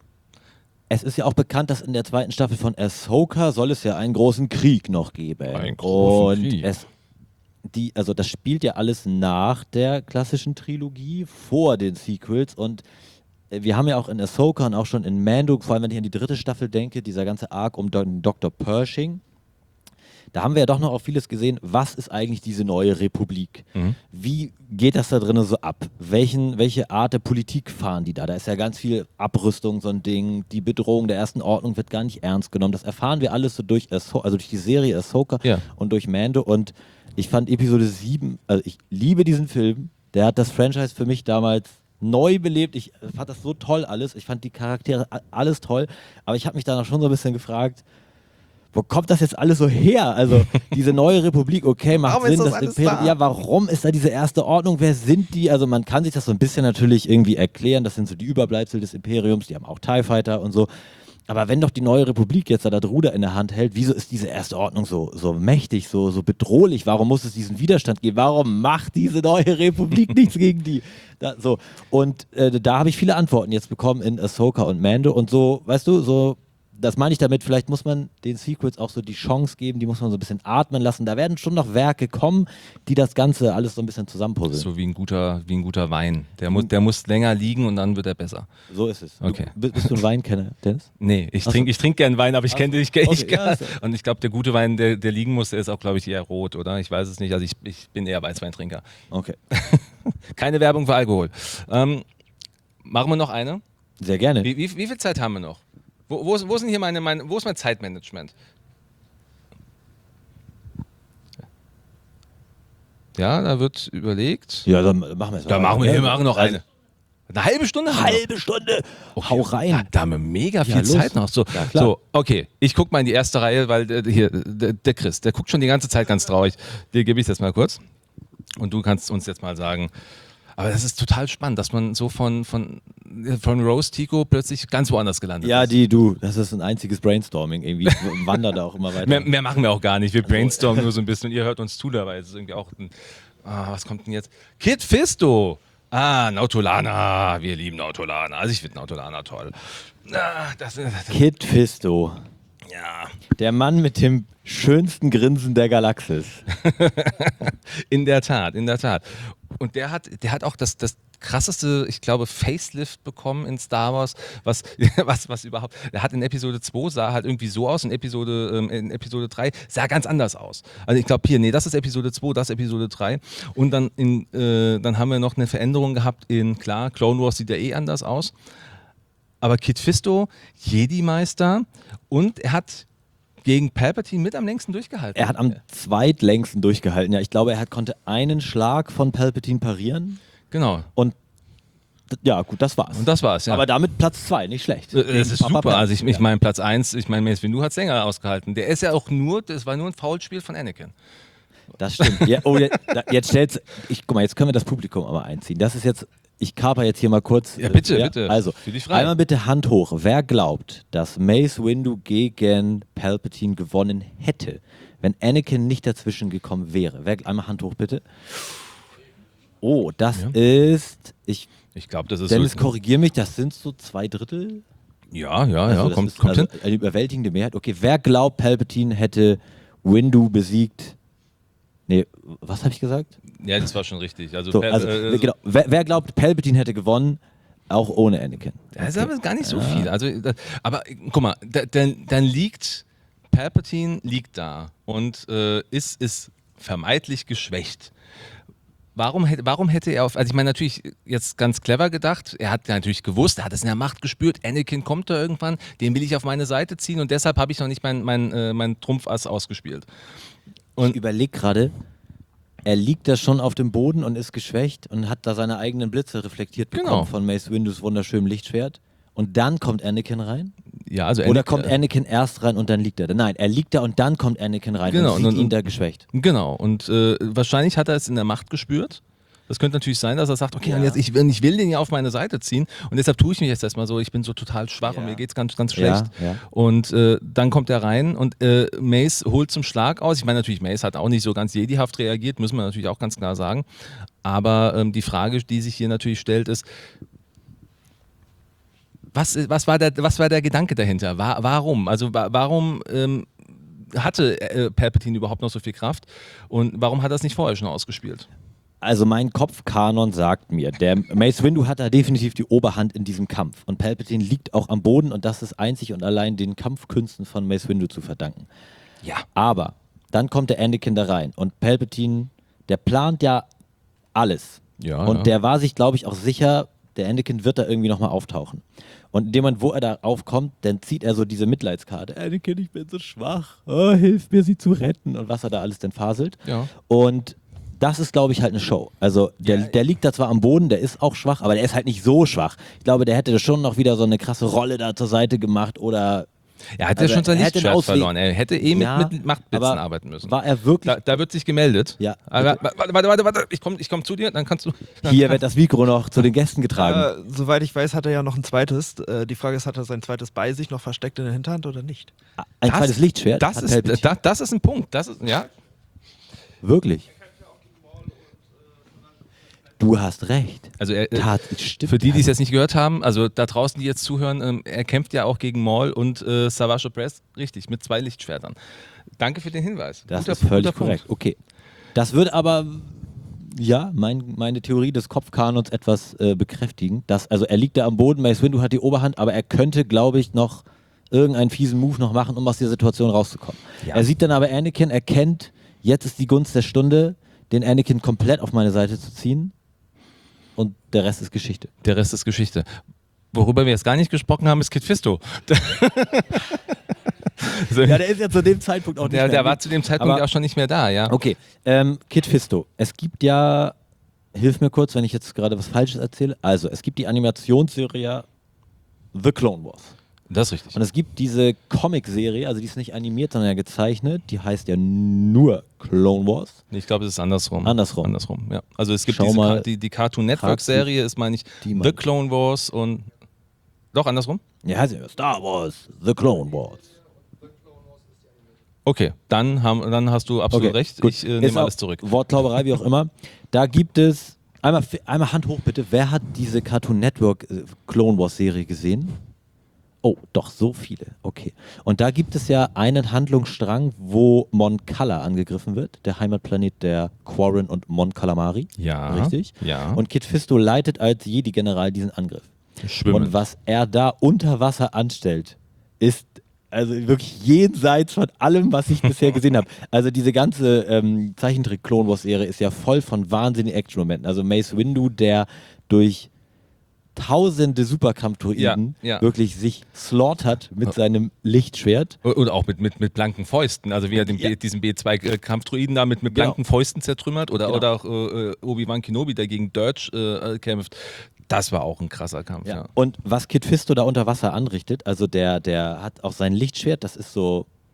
Es ist ja auch bekannt, dass in der zweiten Staffel von Ahsoka soll es ja einen großen Krieg noch geben. Einen großen Und Krieg. also das spielt ja alles nach der klassischen Trilogie, vor den Sequels und wir haben ja auch in Ahsoka und auch schon in Mando, vor allem wenn ich an die dritte Staffel denke, dieser ganze Arc um Dr. Pershing, da haben wir ja doch noch auf vieles gesehen, was ist eigentlich diese neue Republik? Wie geht das da drinnen so ab? Welche Art der Politik fahren die da? Da ist ja ganz viel Abrüstung, so ein Ding. Die Bedrohung der ersten Ordnung wird gar nicht ernst genommen. Das erfahren wir alles so durch durch die Serie Ahsoka Ja. und durch Mando. Und ich fand Episode 7, also ich liebe diesen Film. Der hat das Franchise für mich damals neu belebt. Ich fand das so toll alles. Ich fand die Charaktere alles toll. Aber ich habe mich danach schon so ein bisschen gefragt, wo kommt das jetzt alles so her? Also diese neue Republik, okay, macht Warum ist Sinn. das alles Imperium, da? ja, warum ist da diese erste Ordnung? Wer sind die? Also man kann sich das so ein bisschen natürlich irgendwie erklären. Das sind so die Überbleibsel des Imperiums. Die haben auch TIE Fighter und so. Aber wenn doch die neue Republik jetzt da das Ruder in der Hand hält, wieso ist diese erste Ordnung so mächtig, so bedrohlich? Warum muss es diesen Widerstand geben? Warum macht diese neue Republik nichts gegen die? Und da habe ich viele Antworten jetzt bekommen in Ahsoka und Mando. Und so, weißt du, so, das meine ich damit, vielleicht muss man den Sequels auch so die Chance geben, die muss man so ein bisschen atmen lassen. Da werden schon noch Werke kommen, die das Ganze alles so ein bisschen zusammenpuzzeln. so wie ein guter Wein. Der muss länger liegen und dann wird er besser. So ist es. Okay. Bist du ein Weinkenner, Dennis? Nee, ich Ach so. trinke gern Wein, aber ich kenne den Okay, ja, und ich glaube, der gute Wein, der liegen muss, der ist auch, glaube ich, eher rot, oder? Ich weiß es nicht. Also ich bin eher Weißweintrinker. Okay. Keine Werbung für Alkohol. Machen wir noch eine? Sehr gerne. Wie viel Zeit haben wir noch? Wo ist denn hier wo ist mein Zeitmanagement? Ja, da wird überlegt. Ja, dann machen wir es. Da machen wir noch eine. Eine halbe Stunde? haben wir noch. Halbe Stunde. Hau rein. Da haben wir mega viel los. Zeit noch. So, Ja, klar. so, okay, ich gucke mal in die erste Reihe, weil hier, der Chris, der guckt schon die ganze Zeit ganz traurig. Dir gebe ich das mal kurz. Und du kannst uns jetzt mal sagen, aber das ist total spannend, dass man so von Rose Tico plötzlich ganz woanders gelandet Ja, ist. das ist ein einziges Brainstorming. Irgendwie wandert da auch immer weiter. Mehr machen wir auch gar nicht. Wir brainstormen nur so ein bisschen und ihr hört uns zu dabei. Es ist irgendwie auch was kommt denn jetzt? Kid Fisto! Nautolana. Wir lieben Nautolana. Also ich finde Nautolana toll. Kid Fisto. Ja. Der Mann mit dem schönsten Grinsen der Galaxis. In der Tat. Und der hat auch das krasseste, ich glaube, Facelift bekommen in Star Wars, was überhaupt. Er hat in Episode 2 sah halt irgendwie so aus, in Episode 3 sah ganz anders aus. Also ich glaube hier, das ist Episode 2, das ist Episode 3. Und dann haben wir noch eine Veränderung gehabt klar, Clone Wars sieht ja eh anders aus. Aber Kid Fisto, Jedi-Meister und er hat gegen Palpatine mit am längsten durchgehalten. Er hat am zweitlängsten durchgehalten. Ja, ich glaube, konnte einen Schlag von Palpatine parieren. Genau. Und ja, gut, das war's. Und das war's, ja. Aber damit Platz 2, nicht schlecht. Das ist Papa super. Platz. Also ich meine Platz 1, Mace Windu hat es länger ausgehalten. Der ist ja auch das war nur ein Foulspiel von Anakin. Das stimmt. Ja, oh, jetzt guck mal, jetzt können wir das Publikum aber einziehen. Das ist jetzt, ich kaper jetzt hier mal kurz. Ja, bitte, bitte. Also, Fühl dich frei. einmal bitte Hand hoch. Wer glaubt, dass Mace Windu gegen Palpatine gewonnen hätte, wenn Anakin nicht dazwischen gekommen wäre? Einmal Hand hoch, bitte. Oh, das ist, Ich glaube, das ist Dennis, so. korrigier mich, das sind so 2/3. Ja, Also das kommt ist also hin. eine überwältigende Mehrheit. Okay, wer glaubt, Palpatine hätte Windu besiegt? Nee, was habe ich gesagt? Ja, das war schon richtig. Also, So, genau. Wer glaubt, Palpatine hätte gewonnen, auch ohne Anakin? Das ist aber gar nicht so viel. Also, aber guck mal, dann liegt Palpatine liegt da und ist vermeintlich geschwächt. Warum hätte er also ich meine natürlich jetzt ganz clever gedacht, er hat natürlich gewusst, er hat es in der Macht gespürt, Anakin kommt da irgendwann, den will ich auf meine Seite ziehen und deshalb habe ich noch nicht mein Trumpfass ausgespielt. Und ich überlege gerade, er liegt da schon auf dem Boden und ist geschwächt und hat da seine eigenen Blitze reflektiert bekommen von Mace Windus wunderschönem Lichtschwert. Und dann kommt Anakin rein? Ja, also Oder kommt Anakin erst rein und dann liegt er da? Nein, er liegt da und dann kommt Anakin rein und sieht ihn da geschwächt. Genau, und wahrscheinlich hat er es in der Macht gespürt. Das könnte natürlich sein, dass er sagt, okay, und jetzt, ich will den ja auf meine Seite ziehen und deshalb tue ich mich jetzt erstmal so, ich bin so total schwach und mir geht es ganz, ganz schlecht. Ja. Und dann kommt er rein und Mace holt zum Schlag aus. Ich meine natürlich, Mace hat auch nicht so ganz jedihaft reagiert, müssen wir natürlich auch ganz klar sagen. Aber die Frage, die sich hier natürlich stellt, ist, was war der Gedanke dahinter? Warum? Also warum hatte Palpatine überhaupt noch so viel Kraft und warum hat er es nicht vorher schon ausgespielt? Also mein Kopfkanon sagt mir, der Mace Windu hat da definitiv die Oberhand in diesem Kampf und Palpatine liegt auch am Boden und das ist einzig und allein den Kampfkünsten von Mace Windu zu verdanken. Ja. Aber dann kommt der Anakin da rein und Palpatine, der plant ja alles. Ja, und der war sich, glaube ich, auch sicher, der Anakin wird da irgendwie nochmal auftauchen. Und in dem Moment, wo er da aufkommt, dann zieht er so diese Mitleidskarte. Anakin, ich bin so schwach. Oh, hilf mir, sie zu retten. Und was er da alles denn faselt. Ja. Und das ist, glaube ich, halt eine Show. Also der liegt da zwar am Boden, der ist auch schwach, aber der ist halt nicht so schwach. Ich glaube, der hätte schon noch wieder so eine krasse Rolle da zur Seite gemacht oder... Er hat ja schon sein Lichtschwert verloren. Er hätte mit Machtblitzen arbeiten müssen. War er wirklich... Da wird sich gemeldet. Ja. Warte. Ich komm zu dir, dann kannst du... Hier wird das Mikro noch zu den Gästen getragen. Soweit ich weiß, hat er ja noch ein zweites. Die Frage ist, hat er sein zweites bei sich noch versteckt in der Hinterhand oder nicht? Ein zweites Lichtschwert? Das ist ein Punkt. Ja. Wirklich? Du hast recht. Also stimmt. für die es jetzt nicht gehört haben, also da draußen, die jetzt zuhören, er kämpft ja auch gegen Maul und Savage Opress, richtig, mit 2 Lichtschwertern. Danke für den Hinweis. Das ist völlig korrekt. Okay. Das wird aber, ja, meine Theorie des Kopfkanons etwas bekräftigen. Also er liegt da am Boden, Mace Windu hat die Oberhand, aber er könnte, glaube ich, noch irgendeinen fiesen Move noch machen, um aus der Situation rauszukommen. Ja. Er sieht dann aber Anakin, erkennt, jetzt ist die Gunst der Stunde, den Anakin komplett auf meine Seite zu ziehen. Und der Rest ist Geschichte. Der Rest ist Geschichte. Worüber wir jetzt gar nicht gesprochen haben, ist Kit Fisto. Ja, der ist ja zu dem Zeitpunkt auch nicht mehr. Der war zu dem Zeitpunkt auch schon nicht mehr da, ja. Okay, Kit Fisto. Es gibt ja, hilf mir kurz, wenn ich jetzt gerade was Falsches erzähle. Also, es gibt die Animationsserie The Clone Wars. Das ist richtig. Und es gibt diese Comic-Serie, also die ist nicht animiert, sondern ja gezeichnet, die heißt ja nur Clone Wars. Ich glaube, es ist andersrum. Andersrum, ja. Also es gibt die Cartoon Network-Serie, ist, meine ich, The Clone Wars und... Doch, andersrum? Ja, Star Wars, The Clone Wars. Okay, dann hast du absolut recht. Gut. Ich nehme alles zurück. Wortklauberei, wie auch immer. Da gibt es, einmal Hand hoch bitte, wer hat diese Cartoon Network Clone Wars Serie gesehen? Oh, doch, so viele. Okay. Und da gibt es ja einen Handlungsstrang, wo Mon Cala angegriffen wird, der Heimatplanet der Quarren und Mon Calamari. Ja. Richtig? Ja. Und Kit Fisto leitet als Jedi-General diesen Angriff. Schwimmen. Und was er da unter Wasser anstellt, ist also wirklich jenseits von allem, was ich bisher gesehen habe. Also diese ganze Zeichentrick-Clone Wars-Serie ist ja voll von wahnsinnigen Action-Momenten. Also Mace Windu, der durch tausende Superkampfdroiden wirklich sich slaughtert mit seinem Lichtschwert. Und auch mit blanken Fäusten. Also wie er diesen B2-Kampfdroiden da mit blanken Fäusten zertrümmert. Oder auch Obi-Wan Kenobi, der gegen Dirge kämpft. Das war auch ein krasser Kampf. Ja. Und was Kit Fisto da unter Wasser anrichtet, also der hat auch sein Lichtschwert, das ist so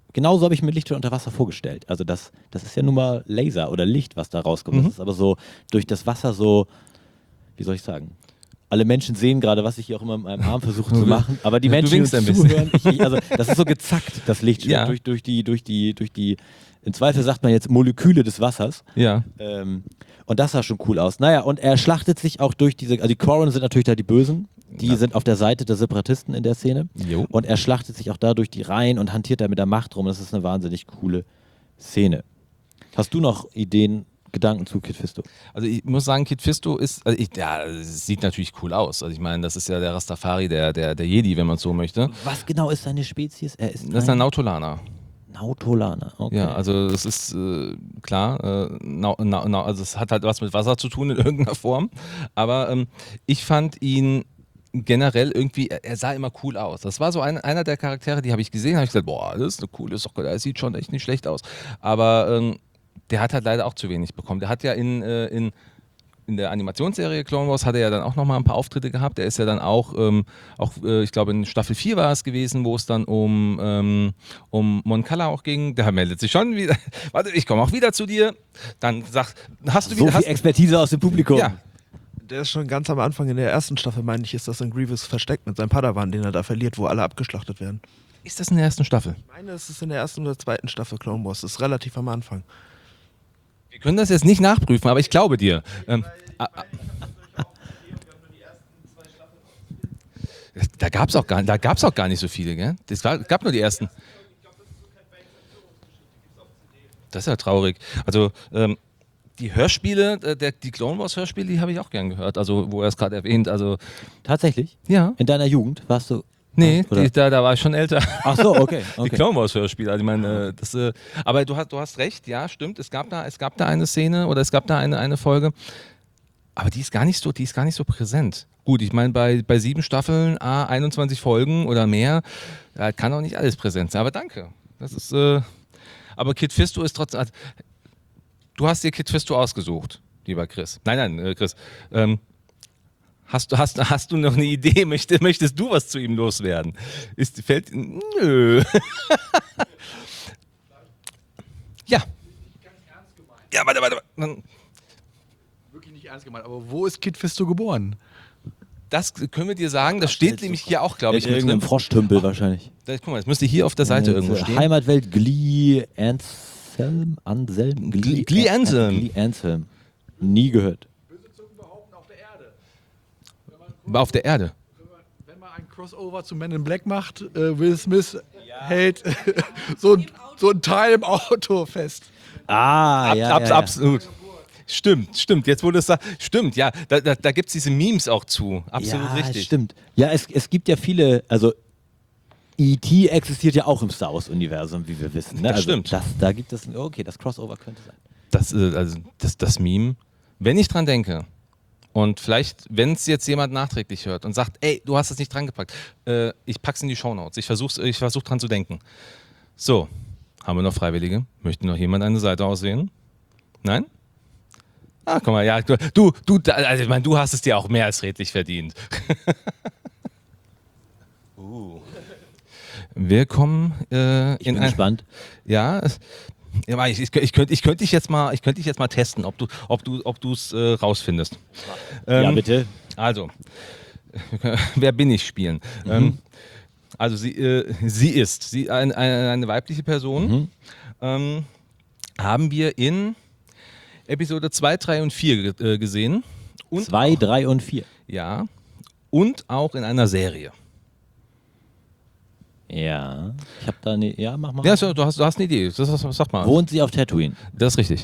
genauso habe ich mir Licht unter Wasser vorgestellt. Also das ist ja nun mal Laser oder Licht, was da rauskommt. Das ist aber so durch das Wasser so, wie soll ich sagen? Alle Menschen sehen gerade, was ich hier auch immer mit meinem Arm versuche zu machen, aber die Du Menschen, die uns winkst ein bisschen. zuhören, also das ist so gezackt, das Licht Ja. durch die, im Zweifel sagt man jetzt Moleküle des Wassers. Ja. Und das sah schon cool aus. Naja, und er schlachtet sich auch durch also die Quarren sind natürlich da die Bösen, die sind auf der Seite der Separatisten in der Szene. Jo. Und er schlachtet sich auch da durch die Reihen und hantiert da mit der Macht rum. Das ist eine wahnsinnig coole Szene. Hast du noch Ideen, Gedanken zu Kit Fisto? Also ich muss sagen, Kit Fisto ist, es sieht natürlich cool aus. Also ich meine, das ist ja der Rastafari, der Jedi, wenn man es so möchte. Was genau ist seine Spezies? Er ist Das ist ein Nautolaner. Nautolaner, okay. Ja, also es ist klar, also es hat halt was mit Wasser zu tun in irgendeiner Form. Aber ich fand ihn generell irgendwie, er sah immer cool aus. Das war so einer der Charaktere, die habe ich gesehen, habe ich gesagt, boah, das ist eine coole Socke, der sieht schon echt nicht schlecht aus. Aber der hat halt leider auch zu wenig bekommen. Der hat ja in der Animationsserie Clone Wars hat er ja dann auch nochmal ein paar Auftritte gehabt. Er ist ja dann auch ich glaube in Staffel 4 war es gewesen, wo es dann um Mon Cala auch ging. Der meldet sich schon wieder. Warte, ich komme auch wieder zu dir. Dann hast du So wieder... viel Expertise aus dem Publikum. Ja, Der ist schon ganz am Anfang in der ersten Staffel, meine ich, ist das in Grievous versteckt mit seinem Padawan, den er da verliert, wo alle abgeschlachtet werden. ist das in der ersten Staffel? Ich meine, es ist in der ersten oder zweiten Staffel Clone Wars. Das ist relativ am Anfang. Wir können das jetzt nicht nachprüfen, aber ich glaube dir. Da gab es auch gar nicht so viele, gell? Gab nur die ersten. Das ist ja traurig. Also die Hörspiele, die Clone Wars Hörspiele, die habe ich auch gern gehört. Also wo er es gerade erwähnt. Also Tatsächlich? ja. In deiner Jugend warst du... Nee, Oder? da war ich schon älter. Ach so, okay. Die Clone Wars Hörspiele. Also ich meine, aber du hast recht, ja, stimmt. Es gab da eine Szene oder es gab da eine Folge. Aber die ist gar nicht so präsent. Gut, ich meine, bei 7 Staffeln, 21 Folgen oder mehr, da kann auch nicht alles präsent sein. Aber danke. Das ist, aber Kit Fisto ist trotzdem. Du hast dir Kit Fisto ausgesucht, lieber Chris. Nein, Chris. Hast du noch eine Idee? Möchtest du was zu ihm loswerden? Nö. Ja. Ja, warte. Wirklich nicht ernst gemeint, aber wo ist Kit Fisto geboren? Das können wir dir sagen. Das steht nämlich hier auch, glaube ich, In mit irgendeinem drin. Froschtümpel wahrscheinlich. Guck mal, das müsste hier auf der Seite irgendwo stehen. Heimatwelt Glee Anselm? Glee Anselm. Glee Anselm. Nie gehört. Böse Zungen behaupten auf der Erde. Auf der Erde. Wenn man ein Crossover zu Men in Black macht, Will Smith hält so ein Teil im Auto fest. Absolut. Stimmt, jetzt wo du es sagst. Stimmt, ja, da gibt es diese Memes auch zu. Absolut Ja, richtig. stimmt. Ja, es gibt ja viele, also E.T. existiert ja auch im Star Wars-Universum, wie wir wissen. Ne? Das Also stimmt. Da gibt es, okay, das Crossover könnte sein. Das Meme, wenn ich dran denke, und vielleicht, wenn es jetzt jemand nachträglich hört und sagt, ey, du hast es nicht dran gepackt, ich pack's in die Shownotes. Ich versuch dran zu denken. So, haben wir noch Freiwillige? Möchte noch jemand eine Seite auswählen? Nein? Ah, guck mal, ja, also ich meine, du hast es dir auch mehr als redlich verdient. Wir kommen Ich bin gespannt. Ja, ich könnte dich jetzt mal testen, ob du es rausfindest. Ja, bitte. Also, wer bin ich spielen? Also sie ist eine weibliche Person. Haben wir in Episode 2, 3 und 4 gesehen. Und 2, 3 und 4. ja, und auch in einer Serie. Ja. Ich habe da eine. Ja, mach mal. Ja, so, du hast eine Idee. Sag mal. Wohnt sie auf Tatooine? Das ist richtig.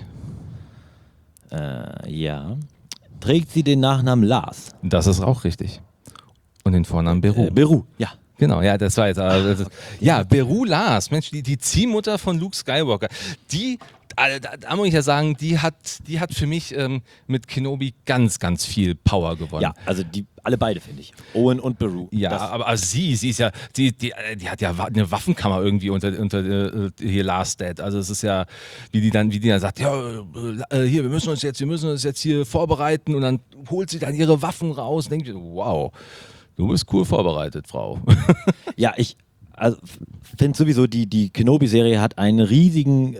Ja. Trägt sie den Nachnamen Lars? Das ist auch richtig. Und den Vornamen Beru. Beru, ja. Genau, ja, das war jetzt. Ja, Beru Lars, Mensch, die Ziehmutter von Luke Skywalker. Da muss ich ja sagen, die hat für mich mit Kenobi ganz, ganz viel Power gewonnen. Ja, also alle beide, finde ich. Owen und Beru. Ja, Das- aber sie ist ja, die hat ja eine Waffenkammer irgendwie unter hier Last Dead. Also es ist ja, wie die dann sagt, ja, hier, wir müssen uns jetzt hier vorbereiten und dann holt sie dann ihre Waffen raus und denkt, wow, du bist cool vorbereitet, Frau. Ja, also finde sowieso, die Kenobi-Serie hat einen riesigen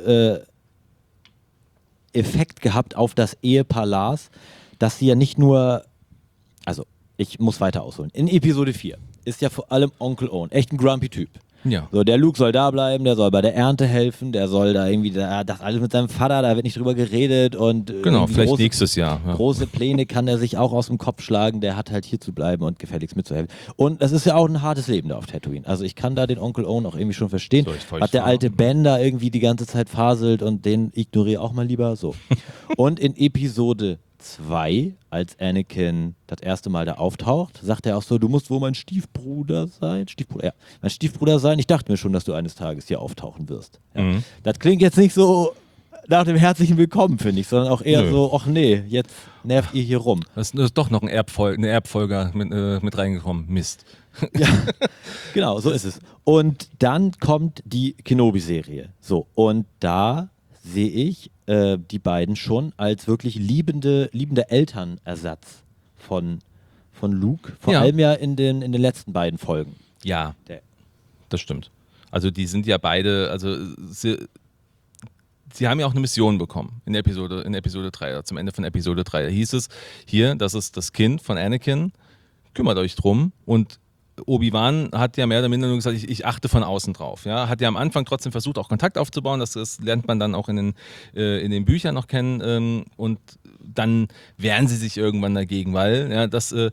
Effekt gehabt auf das Ehepaar Lars, dass sie ja nicht nur, also ich muss weiter ausholen. In Episode 4 ist ja vor allem Onkel Owen echt ein grumpy Typ. Ja. So, der Luke soll da bleiben, der soll bei der Ernte helfen, der soll da irgendwie, das alles mit seinem Vater, da wird nicht drüber geredet und Genau, vielleicht nächstes Jahr. Ja. große Pläne kann er sich auch aus dem Kopf schlagen, der hat halt hier zu bleiben und gefälligst mitzuhelfen. Und das ist ja auch ein hartes Leben da auf Tatooine. Also ich kann da den Onkel Owen auch irgendwie schon verstehen. Hat der alte Ben da irgendwie die ganze Zeit faselt und den ignoriere auch mal lieber so. Und in Episode 2, als Anakin das erste Mal da auftaucht, sagt er auch so, du musst wohl mein Stiefbruder sein. Stiefbruder, ja. Mein Stiefbruder sein. Ich dachte mir schon, dass du eines Tages hier auftauchen wirst. Ja. Das klingt jetzt nicht so nach dem herzlichen Willkommen, finde ich, sondern auch eher so, ach nee, jetzt nervt ihr hier rum. Das ist doch noch eine Erbfolger mit reingekommen. Mist. Ja, genau, so ist es. Und dann kommt die Kenobi-Serie. So, und da sehe ich die beiden schon als wirklich liebender Elternersatz von Luke. Vor allem ja in den letzten beiden Folgen. Ja, das stimmt. Also die sind ja beide, also sie haben ja auch eine Mission bekommen in Episode 3, oder zum Ende von Episode 3. Da hieß es, hier, das ist das Kind von Anakin, kümmert euch drum. Und Obi-Wan hat ja mehr oder minder nur gesagt, ich achte von außen drauf. Ja? Hat ja am Anfang trotzdem versucht, auch Kontakt aufzubauen. Das lernt man dann auch in den Büchern noch kennen. Und dann wehren sie sich irgendwann dagegen, weil, ja,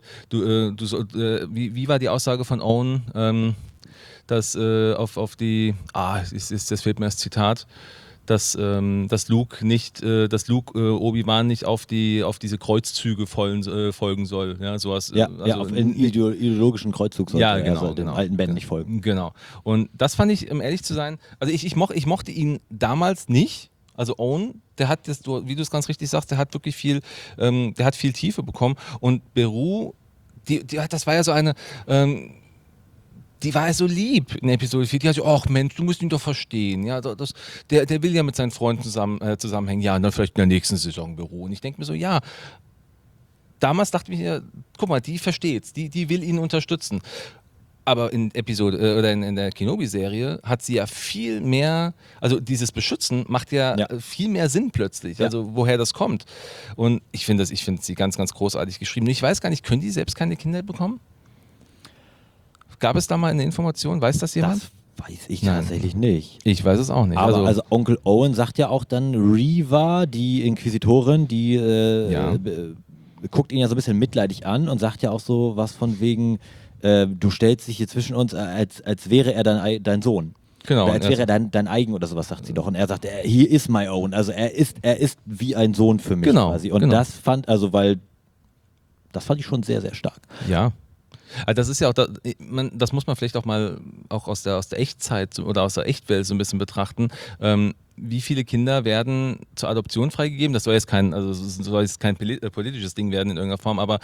wie war die Aussage von Owen, dass auf die, das fehlt mir das Zitat, dass Luke Obi-Wan nicht auf diese Kreuzzüge folgen soll. Ja, sowas. Ja, also, auf einen ideologischen Kreuzzug soll er dem alten Ben nicht folgen. Genau. Und das fand ich, um ehrlich zu sein, also ich mochte ihn damals nicht. Also Owen, der hat das, wie du es ganz richtig sagst, der hat wirklich viel Tiefe bekommen. Und Beru, das war ja so eine, die war ja so lieb in Episode 4. Die hat so, ach Mensch, du musst ihn doch verstehen. Ja, der will ja mit seinen Freunden zusammenhängen. Ja, und dann vielleicht in der nächsten Saison Beru. Und ich denke mir so, ja, damals dachte ich mir, guck mal, die versteht's, die will ihn unterstützen. Aber in der Kenobi-Serie hat sie ja viel mehr, also dieses Beschützen macht ja viel mehr Sinn plötzlich, also woher das kommt. Und ich finde sie ganz, ganz großartig geschrieben. Ich weiß gar nicht, können die selbst keine Kinder bekommen? Gab es da mal eine Information? Weiß das jemand? Das weiß ich tatsächlich nicht. Ich weiß es auch nicht. Aber also Onkel Owen sagt ja auch dann, Reva, die Inquisitorin, die guckt ihn ja so ein bisschen mitleidig an und sagt ja auch so was von wegen, du stellst dich hier zwischen uns, als wäre er dein Sohn. Genau. Oder als wäre er dein eigen oder sowas, sagt sie doch. Und er sagt, he is my own. Also er ist wie ein Sohn für mich quasi. Und das fand ich schon sehr, sehr stark. Ja. Also das ist ja auch, das muss man vielleicht auch mal auch aus der Echtzeit oder aus der Echtwelt so ein bisschen betrachten. Wie viele Kinder werden zur Adoption freigegeben? Das soll jetzt kein politisches Ding werden in irgendeiner Form, aber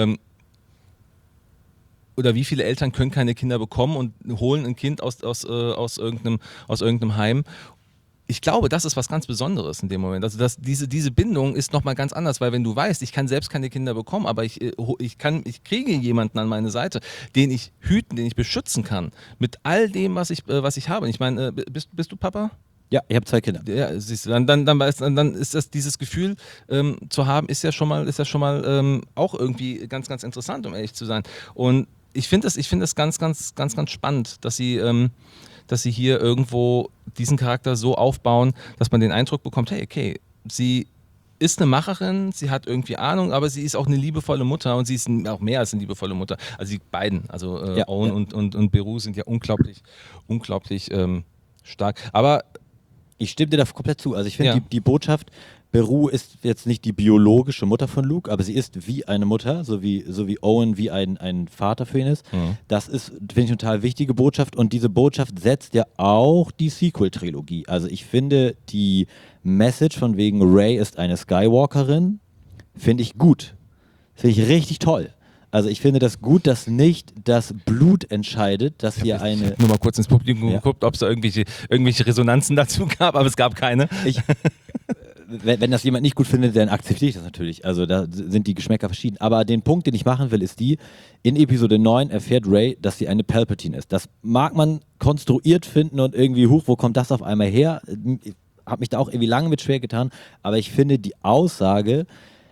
oder wie viele Eltern können keine Kinder bekommen und holen ein Kind aus irgendeinem Heim? Ich glaube, das ist was ganz Besonderes in dem Moment. Also diese Bindung ist nochmal ganz anders, weil wenn du weißt, ich kann selbst keine Kinder bekommen, aber ich kriege jemanden an meine Seite, den ich hüten, den ich beschützen kann, mit all dem, was ich habe. Ich meine, bist du Papa? Ja, ich habe 2 Kinder. Ja, siehst du, dann ist das dieses Gefühl zu haben, ist ja schon mal auch irgendwie ganz, ganz interessant, um ehrlich zu sein. Und ich finde das ganz, ganz, ganz, ganz spannend, dass sie hier irgendwo diesen Charakter so aufbauen, dass man den Eindruck bekommt, hey, okay, sie ist eine Macherin, sie hat irgendwie Ahnung, aber sie ist auch eine liebevolle Mutter und sie ist auch mehr als eine liebevolle Mutter. Also die beiden, also Owen und Beru sind ja unglaublich stark. Aber ich stimme dir da komplett zu. Also ich finde die Botschaft, Beru ist jetzt nicht die biologische Mutter von Luke, aber sie ist wie eine Mutter, so wie Owen wie ein Vater für ihn ist. Mhm. Das ist, finde ich, eine total wichtige Botschaft und diese Botschaft setzt ja auch die Sequel-Trilogie. Also ich finde die Message von wegen Rey ist eine Skywalkerin, finde ich gut. Finde ich richtig toll. Also ich finde das gut, dass nicht das Blut entscheidet, dass hier eine... Ich habe nur mal kurz ins Publikum geguckt, ob es da irgendwelche Resonanzen dazu gab, aber es gab keine. wenn das jemand nicht gut findet, dann akzeptiere ich das natürlich. Also da sind die Geschmäcker verschieden. Aber den Punkt, den ich machen will, ist in Episode 9 erfährt Rey, dass sie eine Palpatine ist. Das mag man konstruiert finden und irgendwie, wo kommt das auf einmal her? Ich habe mich da auch irgendwie lange mit schwer getan. Aber ich finde die Aussage,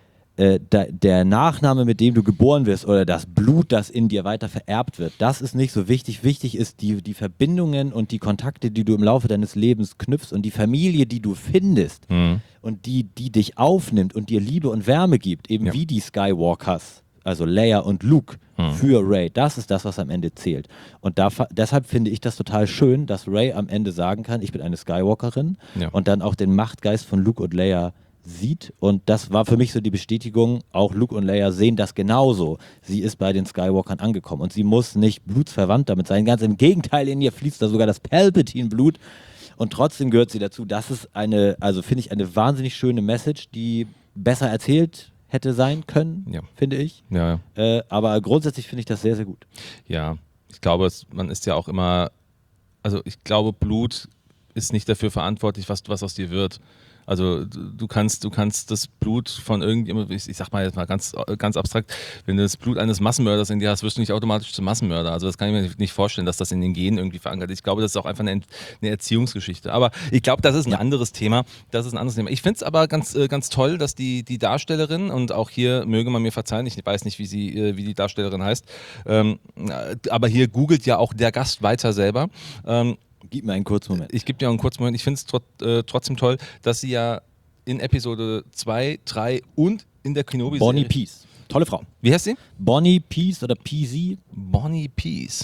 der Nachname, mit dem du geboren wirst oder das Blut, das in dir weiter vererbt wird, das ist nicht so wichtig. Wichtig ist die Verbindungen und die Kontakte, die du im Laufe deines Lebens knüpfst und die Familie, die du findest und die dich aufnimmt und dir Liebe und Wärme gibt, eben wie die Skywalkers, also Leia und Luke für Rey. Das ist das, was am Ende zählt. Und deshalb finde ich das total schön, dass Rey am Ende sagen kann, ich bin eine Skywalkerin und dann auch den Machtgeist von Luke und Leia sieht, und das war für mich so die Bestätigung, auch Luke und Leia sehen das genauso. Sie ist bei den Skywalkern angekommen und sie muss nicht blutsverwandt damit sein, ganz im Gegenteil, in ihr fließt da sogar das Palpatine-Blut und trotzdem gehört sie dazu. Das ist finde ich, eine wahnsinnig schöne Message, die besser erzählt hätte sein können, finde ich. Ja. Aber grundsätzlich finde ich das sehr, sehr gut. Ja, ich glaube, man ist ja auch immer, also ich glaube, Blut ist nicht dafür verantwortlich, was aus dir wird. Also du kannst das Blut von irgendjemandem, ich sag mal jetzt mal ganz abstrakt, wenn du das Blut eines Massenmörders in dir hast, wirst du nicht automatisch zum Massenmörder. Also das kann ich mir nicht vorstellen, dass das in den Genen irgendwie verankert ist. Ich glaube, das ist auch einfach eine Erziehungsgeschichte. Aber ich glaube, das ist ein anderes Thema. Ich finde es aber ganz toll, dass die Darstellerin, und auch hier möge man mir verzeihen, ich weiß nicht, wie die Darstellerin heißt, aber hier googelt ja auch der Gast weiter selber. Gib mir einen kurzen Moment. Ich gebe dir einen kurzen Moment. Ich finde es trotzdem toll, dass sie ja in Episode 2, 3 und in der Kenobi-Serie... Bonnie Peace. Tolle Frau. Wie heißt sie? Bonnie Peace oder PZ? Bonnie Peace.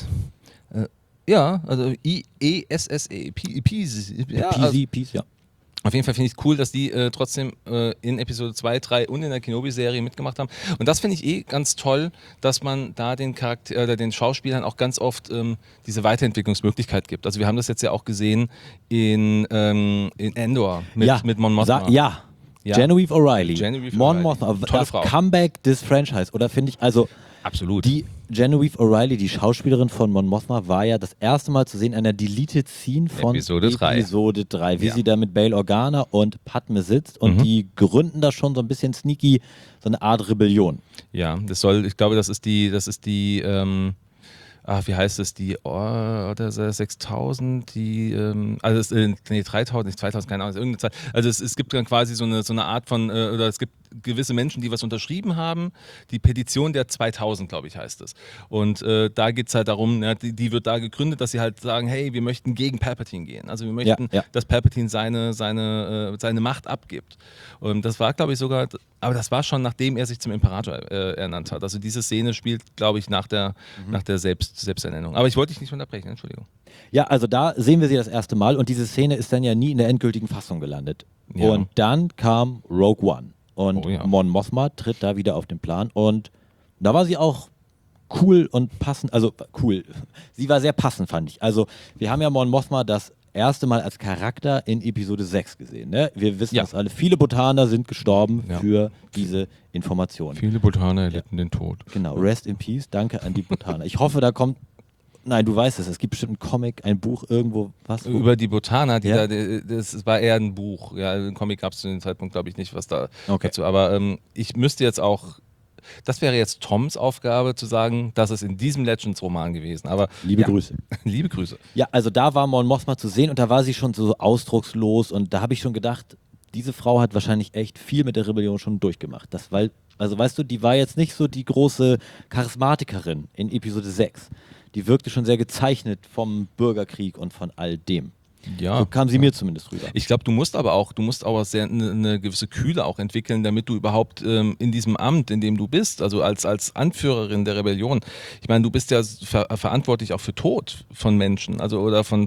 Ja, also I-E-S-S-E. Peace. Ja, Peace, ja. Auf jeden Fall finde ich es cool, dass die trotzdem in Episode 2, 3 und in der Kenobi-Serie mitgemacht haben. Und das finde ich ganz toll, dass man da den Schauspielern auch ganz oft diese Weiterentwicklungsmöglichkeit gibt. Also wir haben das jetzt ja auch gesehen in Endor mit Mon Mothma. Ja. Genevieve O'Reilly. Mon Mothma. Tolle das Frau. Comeback des Franchise. Oder finde ich, also absolut. Die Genevieve O'Reilly, die Schauspielerin von Mon Mothma, war ja das erste Mal zu sehen in einer Deleted Scene von Episode 3, wie sie da mit Bail Organa und Padme sitzt und die gründen da schon so ein bisschen sneaky so eine Art Rebellion. Ja, ich glaube, das ist die wie heißt es, die 6000, also 3000, nicht 2000, keine Ahnung, irgendeine Zeit. Also es gibt dann quasi so eine Art von, oder es gibt gewisse Menschen, die was unterschrieben haben, die Petition der 2000, glaube ich, heißt es. Und da geht es halt darum, die wird da gegründet, dass sie halt sagen, hey, wir möchten gegen Palpatine gehen. Also wir möchten, dass Palpatine seine Macht abgibt. Und das war, glaube ich, sogar, aber das war schon, nachdem er sich zum Imperator ernannt hat. Also diese Szene spielt, glaube ich, nach der Selbsternennung. Aber ich wollte dich nicht unterbrechen, Entschuldigung. Ja, also da sehen wir sie das erste Mal und diese Szene ist dann ja nie in der endgültigen Fassung gelandet. Ja. Und dann kam Rogue One und Mon Mothma tritt da wieder auf den Plan und da war sie auch cool und passend, also cool. Sie war sehr passend, fand ich. Also wir haben ja Mon Mothma das erste Mal als Charakter in Episode 6 gesehen. Ne? Wir wissen das alle. Viele Botaner sind gestorben für diese Informationen. Viele Botaner erlitten den Tod. Genau, rest in peace. Danke an die Botaner. Ich hoffe, da kommt... Nein, du weißt es. Es gibt bestimmt einen Comic, ein Buch, irgendwo, was? Über die Botaner, das war eher ein Buch. Ja, ein Comic gab es zu dem Zeitpunkt, glaube ich, nicht, was da dazu. Aber ich müsste jetzt auch... Das wäre jetzt Toms Aufgabe, zu sagen, das ist in diesem Legends-Roman gewesen. Aber Liebe Grüße. Liebe Grüße. Ja, also da war Mon Mothma zu sehen und da war sie schon so ausdruckslos und da habe ich schon gedacht, diese Frau hat wahrscheinlich echt viel mit der Rebellion schon durchgemacht. Also weißt du, die war jetzt nicht so die große Charismatikerin in Episode 6. Die wirkte schon sehr gezeichnet vom Bürgerkrieg und von all dem. Ja. So kam sie mir zumindest rüber. Ich glaube, du musst aber auch eine gewisse Kühle auch entwickeln, damit du überhaupt in diesem Amt, in dem du bist, also als Anführerin der Rebellion, ich meine, du bist ja verantwortlich auch für Tod von Menschen, also oder von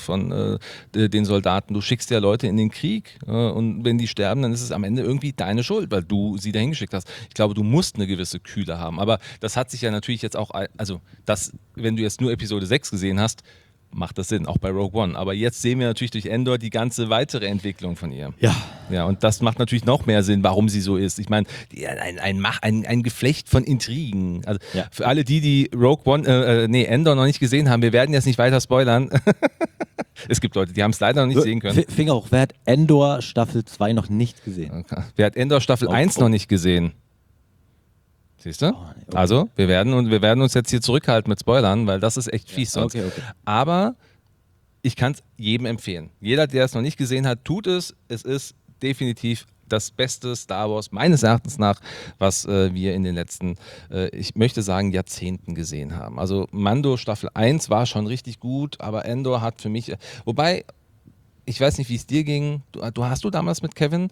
den Soldaten. Du schickst ja Leute in den Krieg und wenn die sterben, dann ist es am Ende irgendwie deine Schuld, weil du sie dahin geschickt hast. Ich glaube, du musst eine gewisse Kühle haben, aber das hat sich ja natürlich jetzt auch, also wenn du jetzt nur Episode 6 gesehen hast, macht das Sinn, auch bei Rogue One. Aber jetzt sehen wir natürlich durch Endor die ganze weitere Entwicklung von ihr. Ja. Ja, und das macht natürlich noch mehr Sinn, warum sie so ist. Ich meine, ein Geflecht von Intrigen. Also Ja. für alle die Rogue One, Endor noch nicht gesehen haben, wir werden jetzt nicht weiter spoilern. Es gibt Leute, die haben es leider noch nicht sehen können. Finger hoch, wer hat Endor Staffel 2 noch nicht gesehen? Okay. Wer hat Endor Staffel 1 noch nicht gesehen? Siehst du? nee, okay. Also, wir werden uns jetzt hier zurückhalten mit Spoilern, weil das ist echt fies sonst. Okay. Aber ich kann es jedem empfehlen. Jeder, der es noch nicht gesehen hat, tut es. Es ist definitiv das beste Star Wars, meines Erachtens nach, was wir in den letzten, ich möchte sagen, Jahrzehnten gesehen haben. Also Mando Staffel 1 war schon richtig gut, aber Endor hat für mich, wobei, ich weiß nicht, wie es dir ging, hast du damals mit Kevin,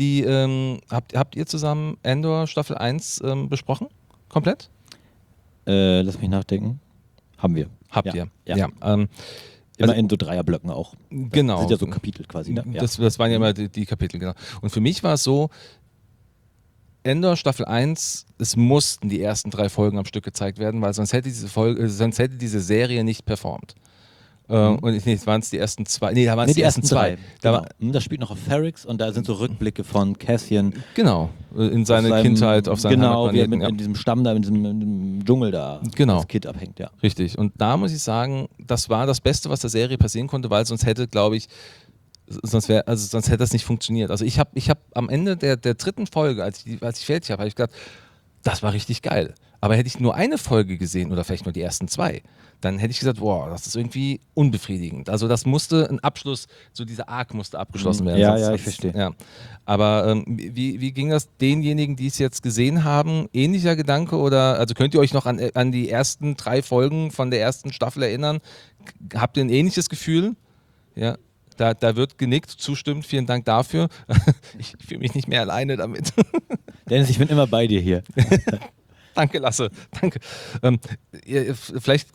habt ihr zusammen Endor Staffel 1 besprochen? Komplett? Lass mich nachdenken. Haben wir. Habt Ja. ihr? Ja. Immer in so Dreierblöcken auch. Genau. Das sind ja so Kapitel quasi. Ne? Ja. Das waren ja immer die Kapitel, genau. Und für mich war es so, Endor Staffel 1, es mussten die ersten 3 Folgen am Stück gezeigt werden, weil sonst hätte diese Serie nicht performt. Und nee, waren es die ersten 2. Nee, da waren es die ersten 2. Das spielt noch auf Ferrix und da sind so Rückblicke von Cassian. Genau, in seine Kindheit, auf seinen wie er Heimatplaneten, in diesem Stamm da, in diesem Dschungel da Genau. als Kind abhängt, ja. Richtig. Und da muss ich sagen, das war das Beste, was der Serie passieren konnte, weil sonst hätte, glaube ich, sonst hätte das nicht funktioniert. Also ich hab am Ende der 3. Folge, als ich fertig habe ich gedacht, das war richtig geil. Aber hätte ich nur eine Folge gesehen oder vielleicht nur die ersten 2, dann hätte ich gesagt, boah, das ist irgendwie unbefriedigend. Also das musste ein Abschluss, so dieser Arc musste abgeschlossen werden. Ja, ich verstehe. Ja. Aber wie ging das denjenigen, die es jetzt gesehen haben? Ähnlicher Gedanke oder also könnt ihr euch noch an die ersten 3 Folgen von der ersten Staffel erinnern? Habt ihr ein ähnliches Gefühl? Ja. Da wird genickt, zustimmt, vielen Dank dafür. Ich fühle mich nicht mehr alleine damit. Dennis, ich bin immer bei dir hier. Danke, Lasse. Danke. Vielleicht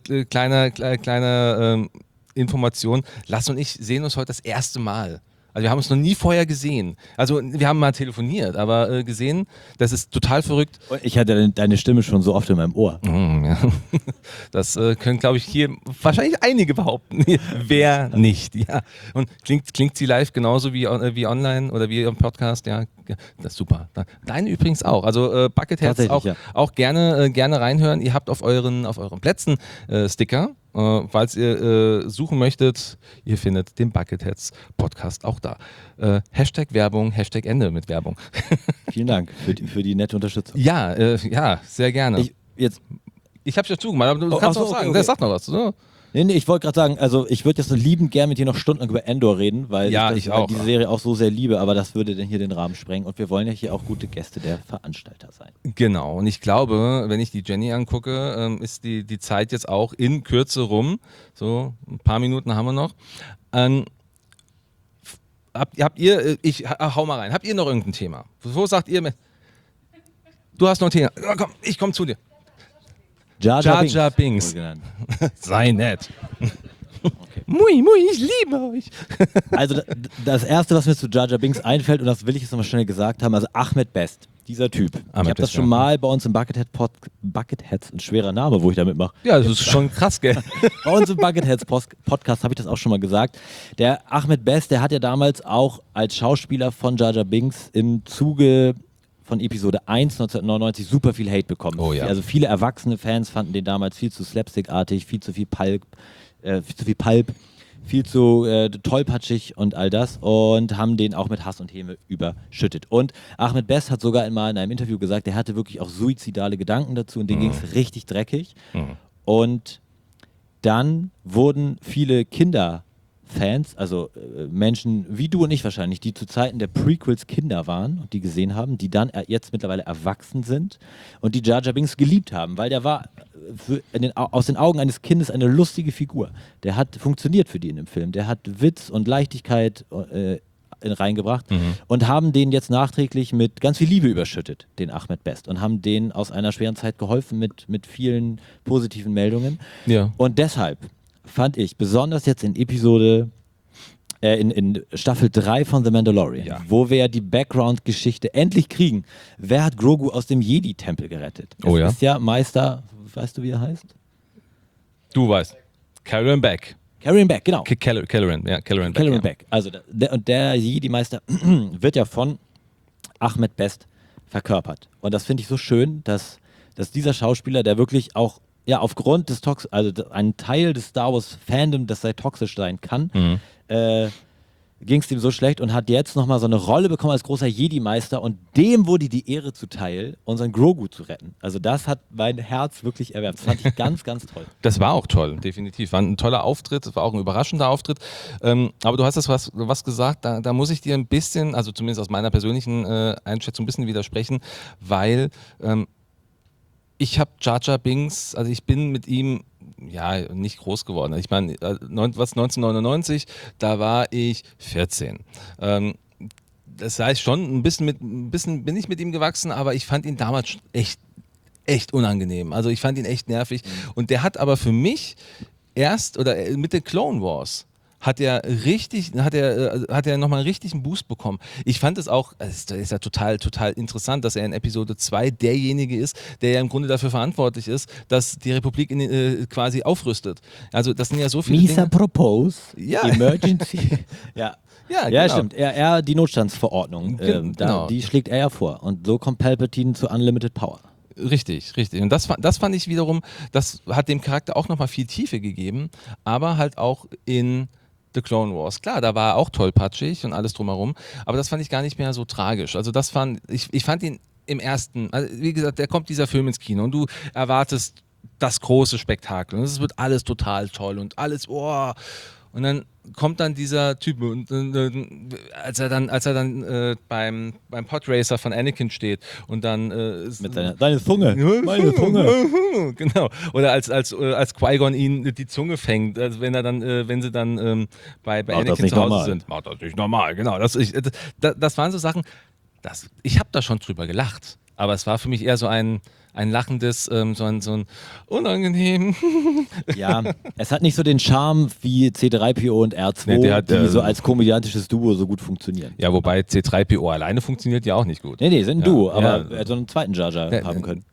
kleine Information. Lasse und ich sehen uns heute das erste Mal. Also wir haben uns noch nie vorher gesehen. Also wir haben mal telefoniert, aber gesehen, das ist total verrückt. Und ich hatte deine Stimme schon so oft in meinem Ohr. Ja. Das können, glaube ich, hier wahrscheinlich einige behaupten. Wer nicht, ja. Und klingt sie live genauso wie online oder wie im Podcast? Ja, das ist super. Deine übrigens auch. Also Bucketheads auch gerne reinhören. Ihr habt auf euren Plätzen Sticker. Falls ihr suchen möchtet, ihr findet den Bucketheads Podcast auch da. Hashtag Werbung, Hashtag Ende mit Werbung. Vielen Dank für die nette Unterstützung. Ja, sehr gerne. Ich habe ja zugemacht, aber du kannst so, noch sagen. okay. Der sagt noch was. So. Nee, ich wollte gerade sagen, also ich würde jetzt so liebend gern mit dir noch stundenlang über Endor reden, weil ich auch, diese Serie auch so sehr liebe, aber das würde dann hier den Rahmen sprengen und wir wollen ja hier auch gute Gäste der Veranstalter sein. Genau, und ich glaube, wenn ich die Jenny angucke, ist die Zeit jetzt auch in Kürze rum. So, ein paar Minuten haben wir noch. Habt ihr, hau mal rein, habt ihr noch irgendein Thema? Wo sagt ihr, du hast noch ein Thema, komm, ich komme zu dir. Jar Jar Binks. Sei nett. Okay. Mui, ich liebe euch. Also das Erste, was mir zu Jar Jar Binks einfällt, und das will ich jetzt nochmal schnell gesagt haben, also Ahmed Best, dieser Typ. Ich habe das schon mal bei uns im Bucketheads, ein schwerer Name, wo ich damit mache. Ja, das ist schon krass, gell? Bei uns im Bucketheads Podcast habe ich das auch schon mal gesagt. Der Ahmed Best, der hat ja damals auch als Schauspieler von Jar Jar Binks im Zuge von Episode 1 1999 super viel Hate bekommen. Oh, ja. Also viele erwachsene Fans fanden den damals viel zu slapstickartig, viel zu viel Pulp, viel zu tollpatschig und all das und haben den auch mit Hass und Häme überschüttet. Und Ahmed Best hat sogar mal in einem Interview gesagt, er hatte wirklich auch suizidale Gedanken dazu und denen ging es richtig dreckig. Und dann wurden viele Kinderfans, also Menschen wie du und ich wahrscheinlich, die zu Zeiten der Prequels Kinder waren und die gesehen haben, die dann jetzt mittlerweile erwachsen sind und die Jar Jar Binks geliebt haben, weil der war aus den Augen eines Kindes eine lustige Figur. Der hat funktioniert für die in dem Film. Der hat Witz und Leichtigkeit reingebracht und haben den jetzt nachträglich mit ganz viel Liebe überschüttet, den Ahmed Best, und haben denen aus einer schweren Zeit geholfen mit vielen positiven Meldungen. Ja. Und deshalb fand ich, besonders jetzt in in Staffel 3 von The Mandalorian, wo wir ja die Background-Geschichte endlich kriegen. Wer hat Grogu aus dem Jedi-Tempel gerettet? Das ist ja Meister, weißt du, wie er heißt? Du weißt. Carolyn Beck. Carrion Beck, genau. Kelleran Kelleran Beck. Beck. Also der Jedi-Meister wird ja von Ahmed Best verkörpert. Und das finde ich so schön, dass dieser Schauspieler, der wirklich auch aufgrund des ein Teil des Star Wars Fandom, das sei toxisch sein kann, ging es ihm so schlecht und hat jetzt nochmal so eine Rolle bekommen als großer Jedi-Meister und dem wurde die Ehre zuteil, unseren Grogu zu retten. Also das hat mein Herz wirklich erwärmt. Das fand ich ganz, ganz toll. Das war auch toll, definitiv. War ein toller Auftritt, es war auch ein überraschender Auftritt. Aber du hast das was gesagt, da muss ich dir ein bisschen, also zumindest aus meiner persönlichen Einschätzung ein bisschen widersprechen, weil ich habe Jar Jar Binks, also ich bin mit ihm nicht groß geworden. Ich meine, 1999, da war ich 14. Das heißt schon, ein bisschen bin ich mit ihm gewachsen, aber ich fand ihn damals echt unangenehm. Also ich fand ihn echt nervig. Und der hat aber für mich mit den Clone Wars hat er nochmal einen richtigen Boost bekommen. Ich fand es auch, es ist ja total interessant, dass er in Episode 2 derjenige ist, der ja im Grunde dafür verantwortlich ist, dass die Republik quasi aufrüstet. Also das sind ja so viele Misa Dinge. Propose, Ja. Emergency. Ja, genau. stimmt. Er die Notstandsverordnung, Genau. die schlägt er ja vor. Und so kommt Palpatine zu Unlimited Power. Richtig. Und das fand ich wiederum, das hat dem Charakter auch nochmal viel Tiefe gegeben, aber halt auch in The Clone Wars. Klar, da war er auch tollpatschig und alles drumherum, aber das fand ich gar nicht mehr so tragisch. Also ich fand ihn im ersten, also wie gesagt, da kommt dieser Film ins Kino und du erwartest das große Spektakel und es wird alles total toll und alles, und dann kommt dann dieser Typ und als er dann beim Podracer von Anakin steht und dann Mit deine Zunge, meine Zunge. Genau. Oder als Qui-Gon ihn die Zunge fängt, also wenn sie dann bei Anakin zu Hause sind. Macht das nicht normal, genau. Das waren so Sachen, ich habe da schon drüber gelacht, aber es war für mich eher so ein lachendes, so ein unangenehm. Ja, es hat nicht so den Charme wie C3PO und R2, Nee, die so als komödiantisches Duo so gut funktionieren. Ja, wobei C3PO alleine funktioniert ja auch nicht gut. Nee, sind ein Duo, aber ja. er hätte so einen zweiten Jar Jar haben können.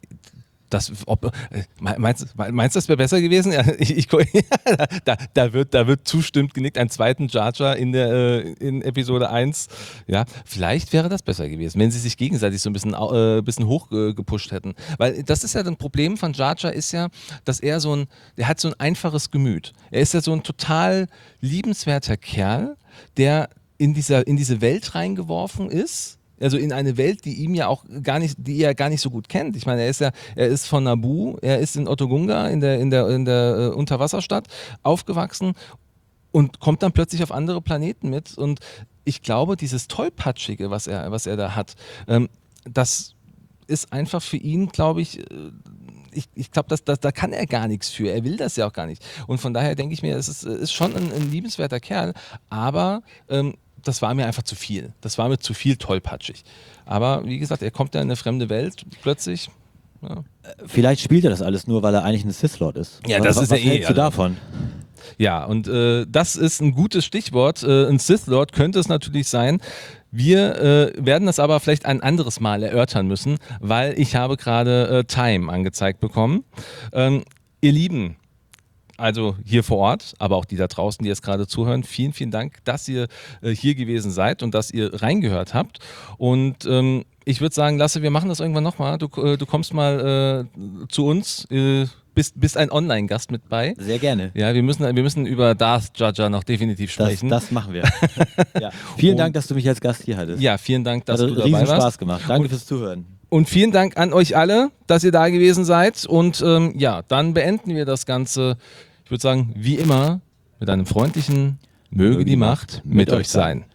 Meinst du, das wäre besser gewesen? Ja, da wird zustimmt genickt, einen zweiten Jar Jar in Episode 1. Ja, vielleicht wäre das besser gewesen, wenn sie sich gegenseitig so ein bisschen hochgepusht hätten. Weil das ist ja ein Problem von Jar Jar, ist ja, dass er hat so ein einfaches Gemüt. Er ist ja so ein total liebenswerter Kerl, der in diese Welt reingeworfen ist. Also in eine Welt, die er gar nicht so gut kennt. Ich meine, er ist von Naboo, er ist in Otogunga, in der Unterwasserstadt aufgewachsen und kommt dann plötzlich auf andere Planeten mit. Und ich glaube, dieses Tollpatschige, was er da hat, das ist einfach für ihn, glaube ich, ich glaube, da kann er gar nichts für. Er will das ja auch gar nicht. Und von daher denke ich mir, es ist schon ein liebenswerter Kerl, aber das war mir einfach zu viel. Das war mir zu viel tollpatschig. Aber wie gesagt, er kommt ja in eine fremde Welt plötzlich. Ja. Vielleicht spielt er das alles nur, weil er eigentlich ein Sith Lord ist. Ja, das ist was ja hältst du davon? Ja, und das ist ein gutes Stichwort. Ein Sith Lord könnte es natürlich sein. Wir werden das aber vielleicht ein anderes Mal erörtern müssen, weil ich habe gerade Time angezeigt bekommen. Ihr Lieben, also hier vor Ort, aber auch die da draußen, die jetzt gerade zuhören, vielen, vielen Dank, dass ihr hier gewesen seid und dass ihr reingehört habt. Und ich würde sagen, Lasse, wir machen das irgendwann nochmal. Du kommst mal zu uns, bist ein Online-Gast mit bei. Sehr gerne. Ja, wir müssen über Darth Jar Jar noch definitiv sprechen. Das machen wir. Ja. Vielen Dank, dass du mich als Gast hier hattest. Ja, vielen Dank, dass Hat du dabei riesen warst. Spaß gemacht. Danke fürs Zuhören. Und vielen Dank an euch alle, dass ihr da gewesen seid. Und dann beenden wir das Ganze, ich würde sagen, wie immer, mit einem freundlichen Möge die Macht mit euch sein.